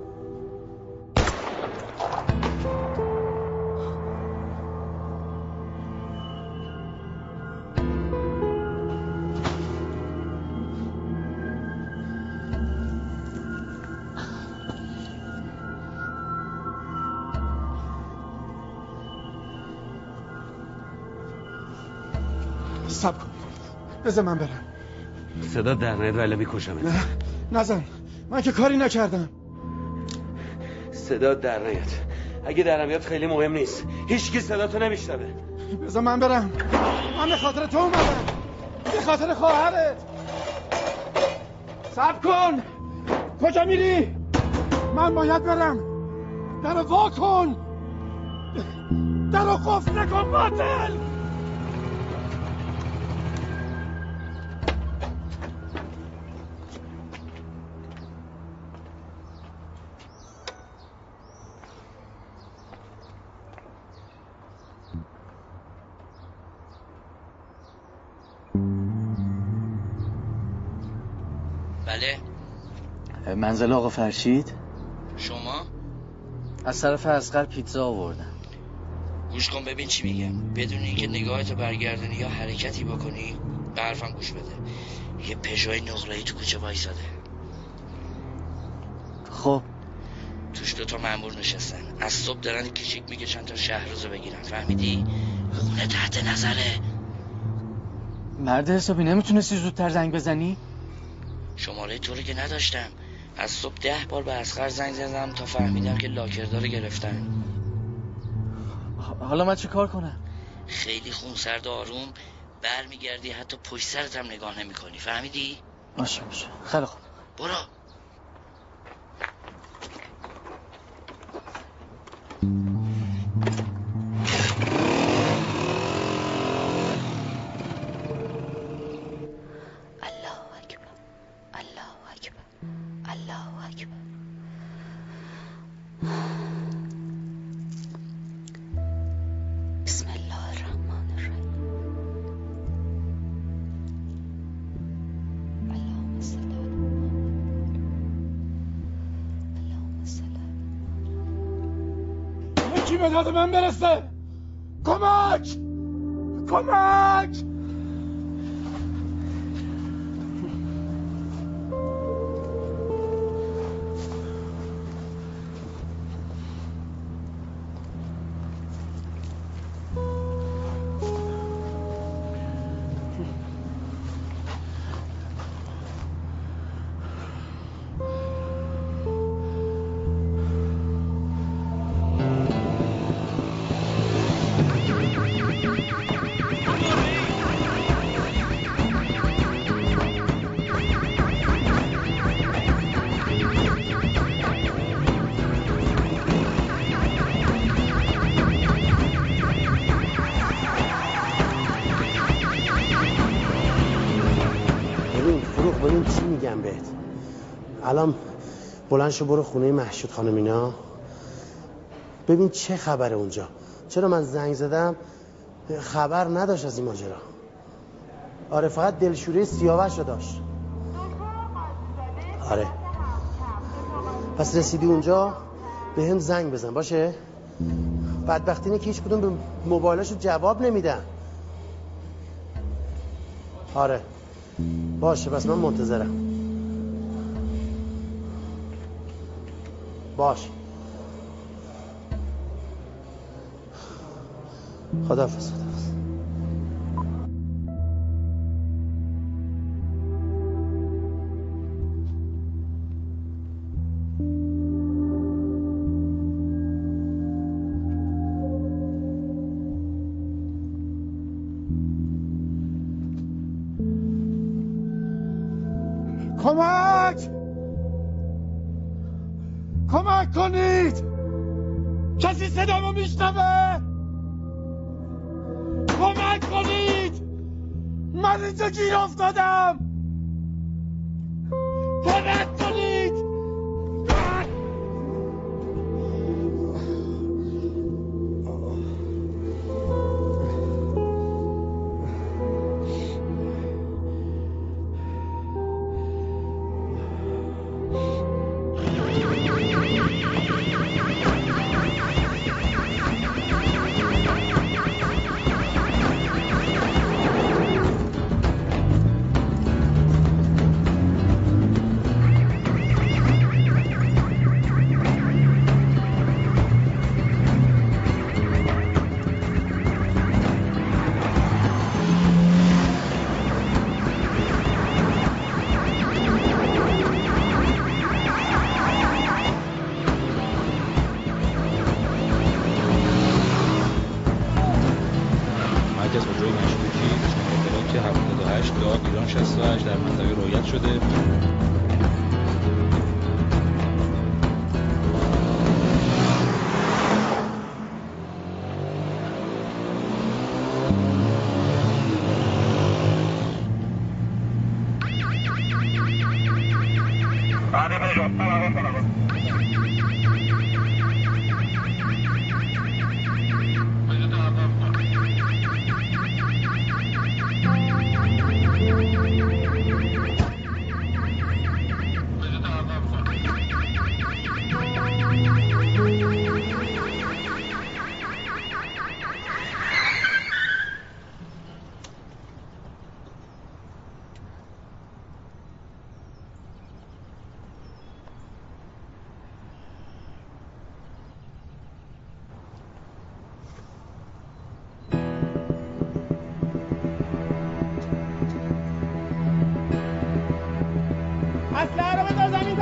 D: صبر کن، بذار من برم.
C: صدا در نیاد ولی میکشمت.
D: نه نزن، من که کاری نکردم.
C: صدا در نیاد، اگه در نیاد خیلی مهم نیست، هیچکی صدا تو نمیشنوه.
D: بذار من برم، من به خاطر تو اومدم، به خاطر خواهرت. صبر کن، کجا میری؟ من باید برم. درو وا کن، درو قفل نکن باطل.
H: بله. منزل آقا فرشید؟ شما؟ از طرف اصغر پیتزا آوردم. گوش کن ببین چی میگم. بدون اینکه نگاهتو برگردونی یا حرکتی بکنی به حرفم گوش بده. یه پژوی نقره‌ای تو کوچه وایساده. خب توش دوتا مأمور نشستن، از صبح دارن کشیک میکشن تا شهرروزو بگیرن. فهمیدی؟ خونه تحت نظره. مرد حسابی نمیتونستی زودتر زنگ بزنی؟ شماره تو رو که نداشتم. از صبح ده بار به اصغر زنگ زدم تا فهمیدم که لاکردار گرفتن. حالا من چه کار کنم؟ خیلی خونسرد و آروم برمیگردی، حتی پشت سرت هم نگاه نمی کنی. فهمیدی؟ باشه باشه خیلی خوب. برو.
T: به داد من برسه. کمک کمک.
B: الان بلند شو برو خونه مهشید خانم اینا، ببین چه خبره اونجا. چرا من زنگ زدم خبر نداشت از این ماجرا. آره فقط دلشوری سیاوش رو داشت. آره پس رسیدی اونجا به هم زنگ بزن باشه. بدبختی اینه که هیچ کدوم به موبایلاشو جواب نمیدن. آره باشه پس من منتظرم. باش خداحافظ. خداحافظ.
T: کمک کمک کنید. کسی صدامو میشنوه؟ کمک کنید. من اینجا گیر افتادم. کمک کنید.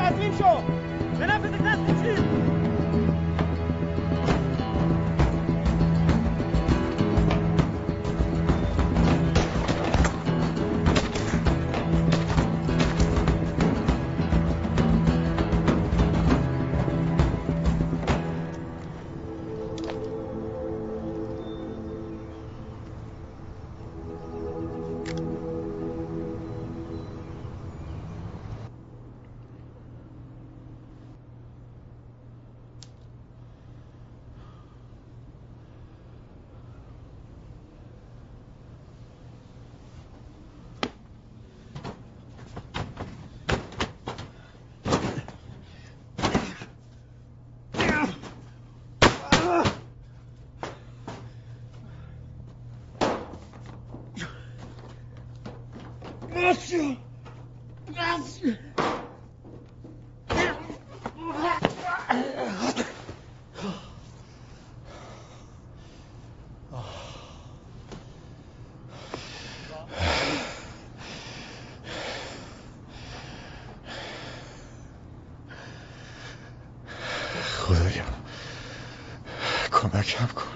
S: تسلیم شو. بنفذ تسلیم شید.
O: خدایا کمکم کن.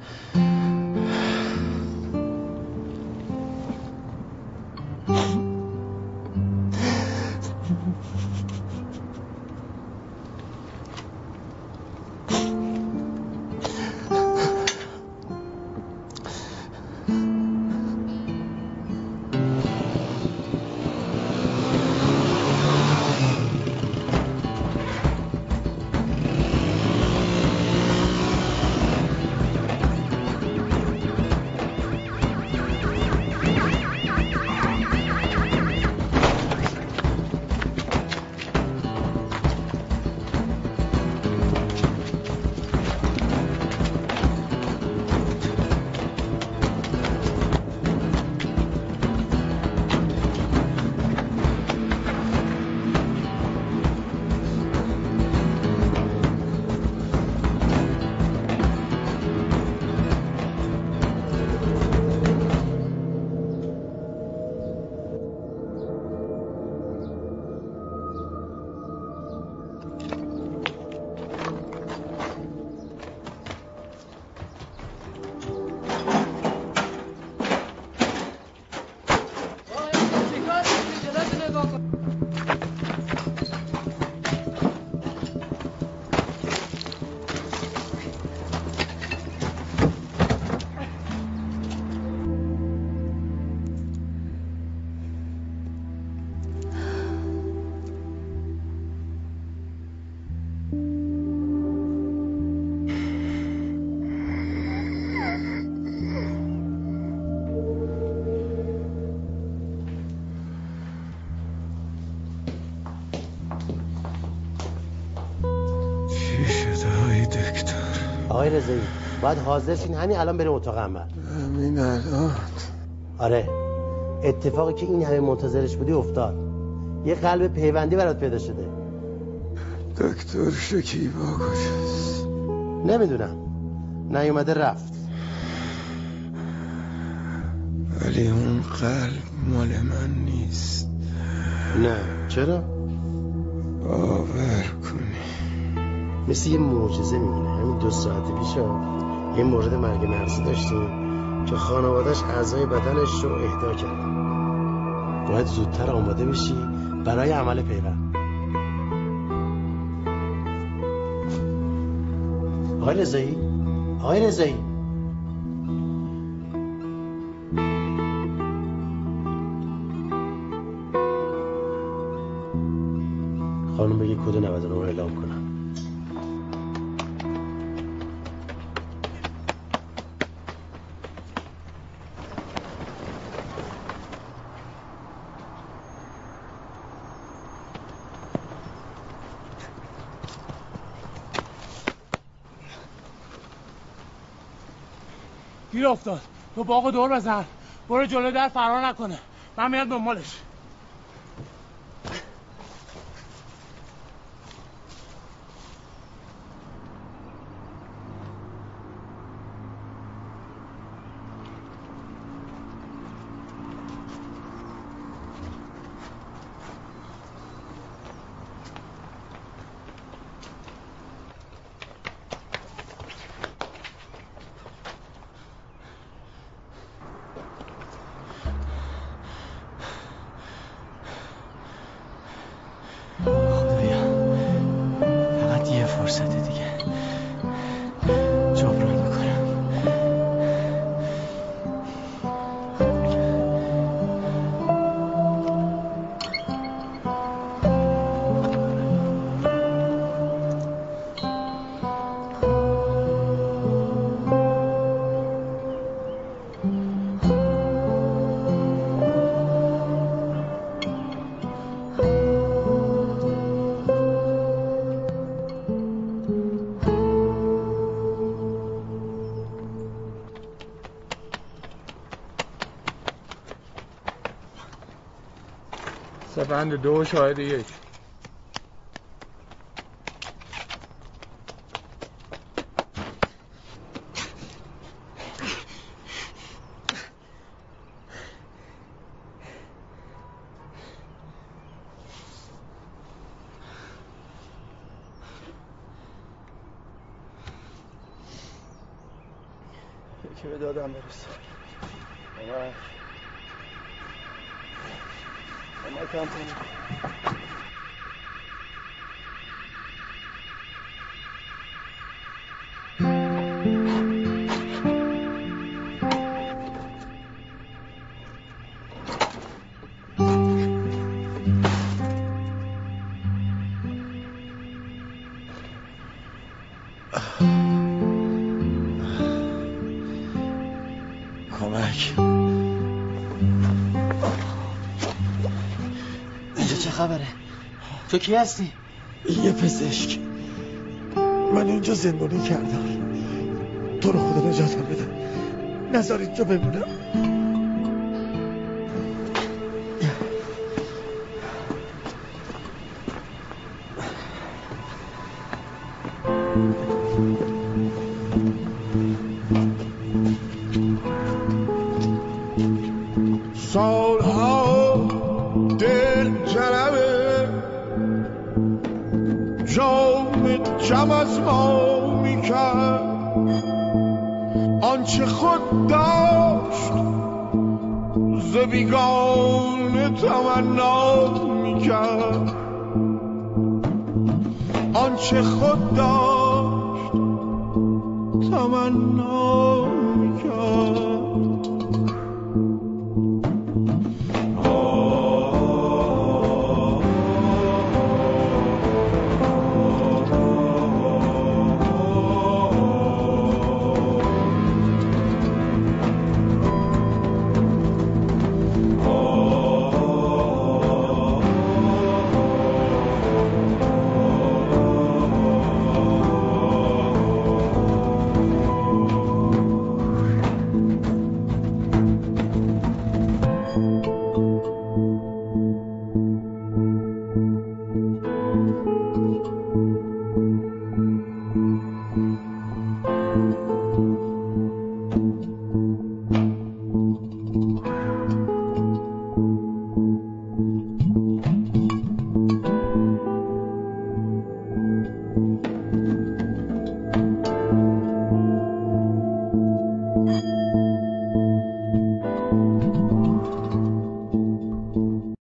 B: آقای رضایی باید حاضر شین همین الان بریم اتاق عمل.
O: همین الان؟
B: آره، اتفاقی که این همه منتظرش بودی افتاد. یه قلب پیوندی برات پیدا شده.
O: دکتر شکیبا کجاست؟
B: نمیدونم، نیومده رفت.
O: ولی اون قلب مال من نیست.
B: نه، چرا؟
O: باور کنی
B: مثل یه معجزه میمونه. همین دو ساعت پیش یه مورد مرگ مغزی داشتیم که خانواده‌اش اعضای بدنش رو اهدا کردن. باید زودتر آماده بشی برای عمل پیوند. آقای رضایی، آقای رضایی، خانم بگی کد نود و نه اعلام کنم.
S: گیر افتاد. تو باغو دور بزن، برو جلو در فرار نکنه، من میاد دنبالش.
J: سپند دو شاهد یک.
D: یکی به دادم برسه. اومد اومد کم کنیم.
T: کمک.
H: اینجا چه خبره؟ تو کی هستی؟
T: یه پزشک. من اینجا زندانی کردم. تو رو خدا نجاتم بده. نذار اینجا بمونم.
M: سالها دل جنبه جام جم از ما میکرد آنچه خود داشت ز بیگانه تمنا میکرد آنچه خود داشت تمنا میکرد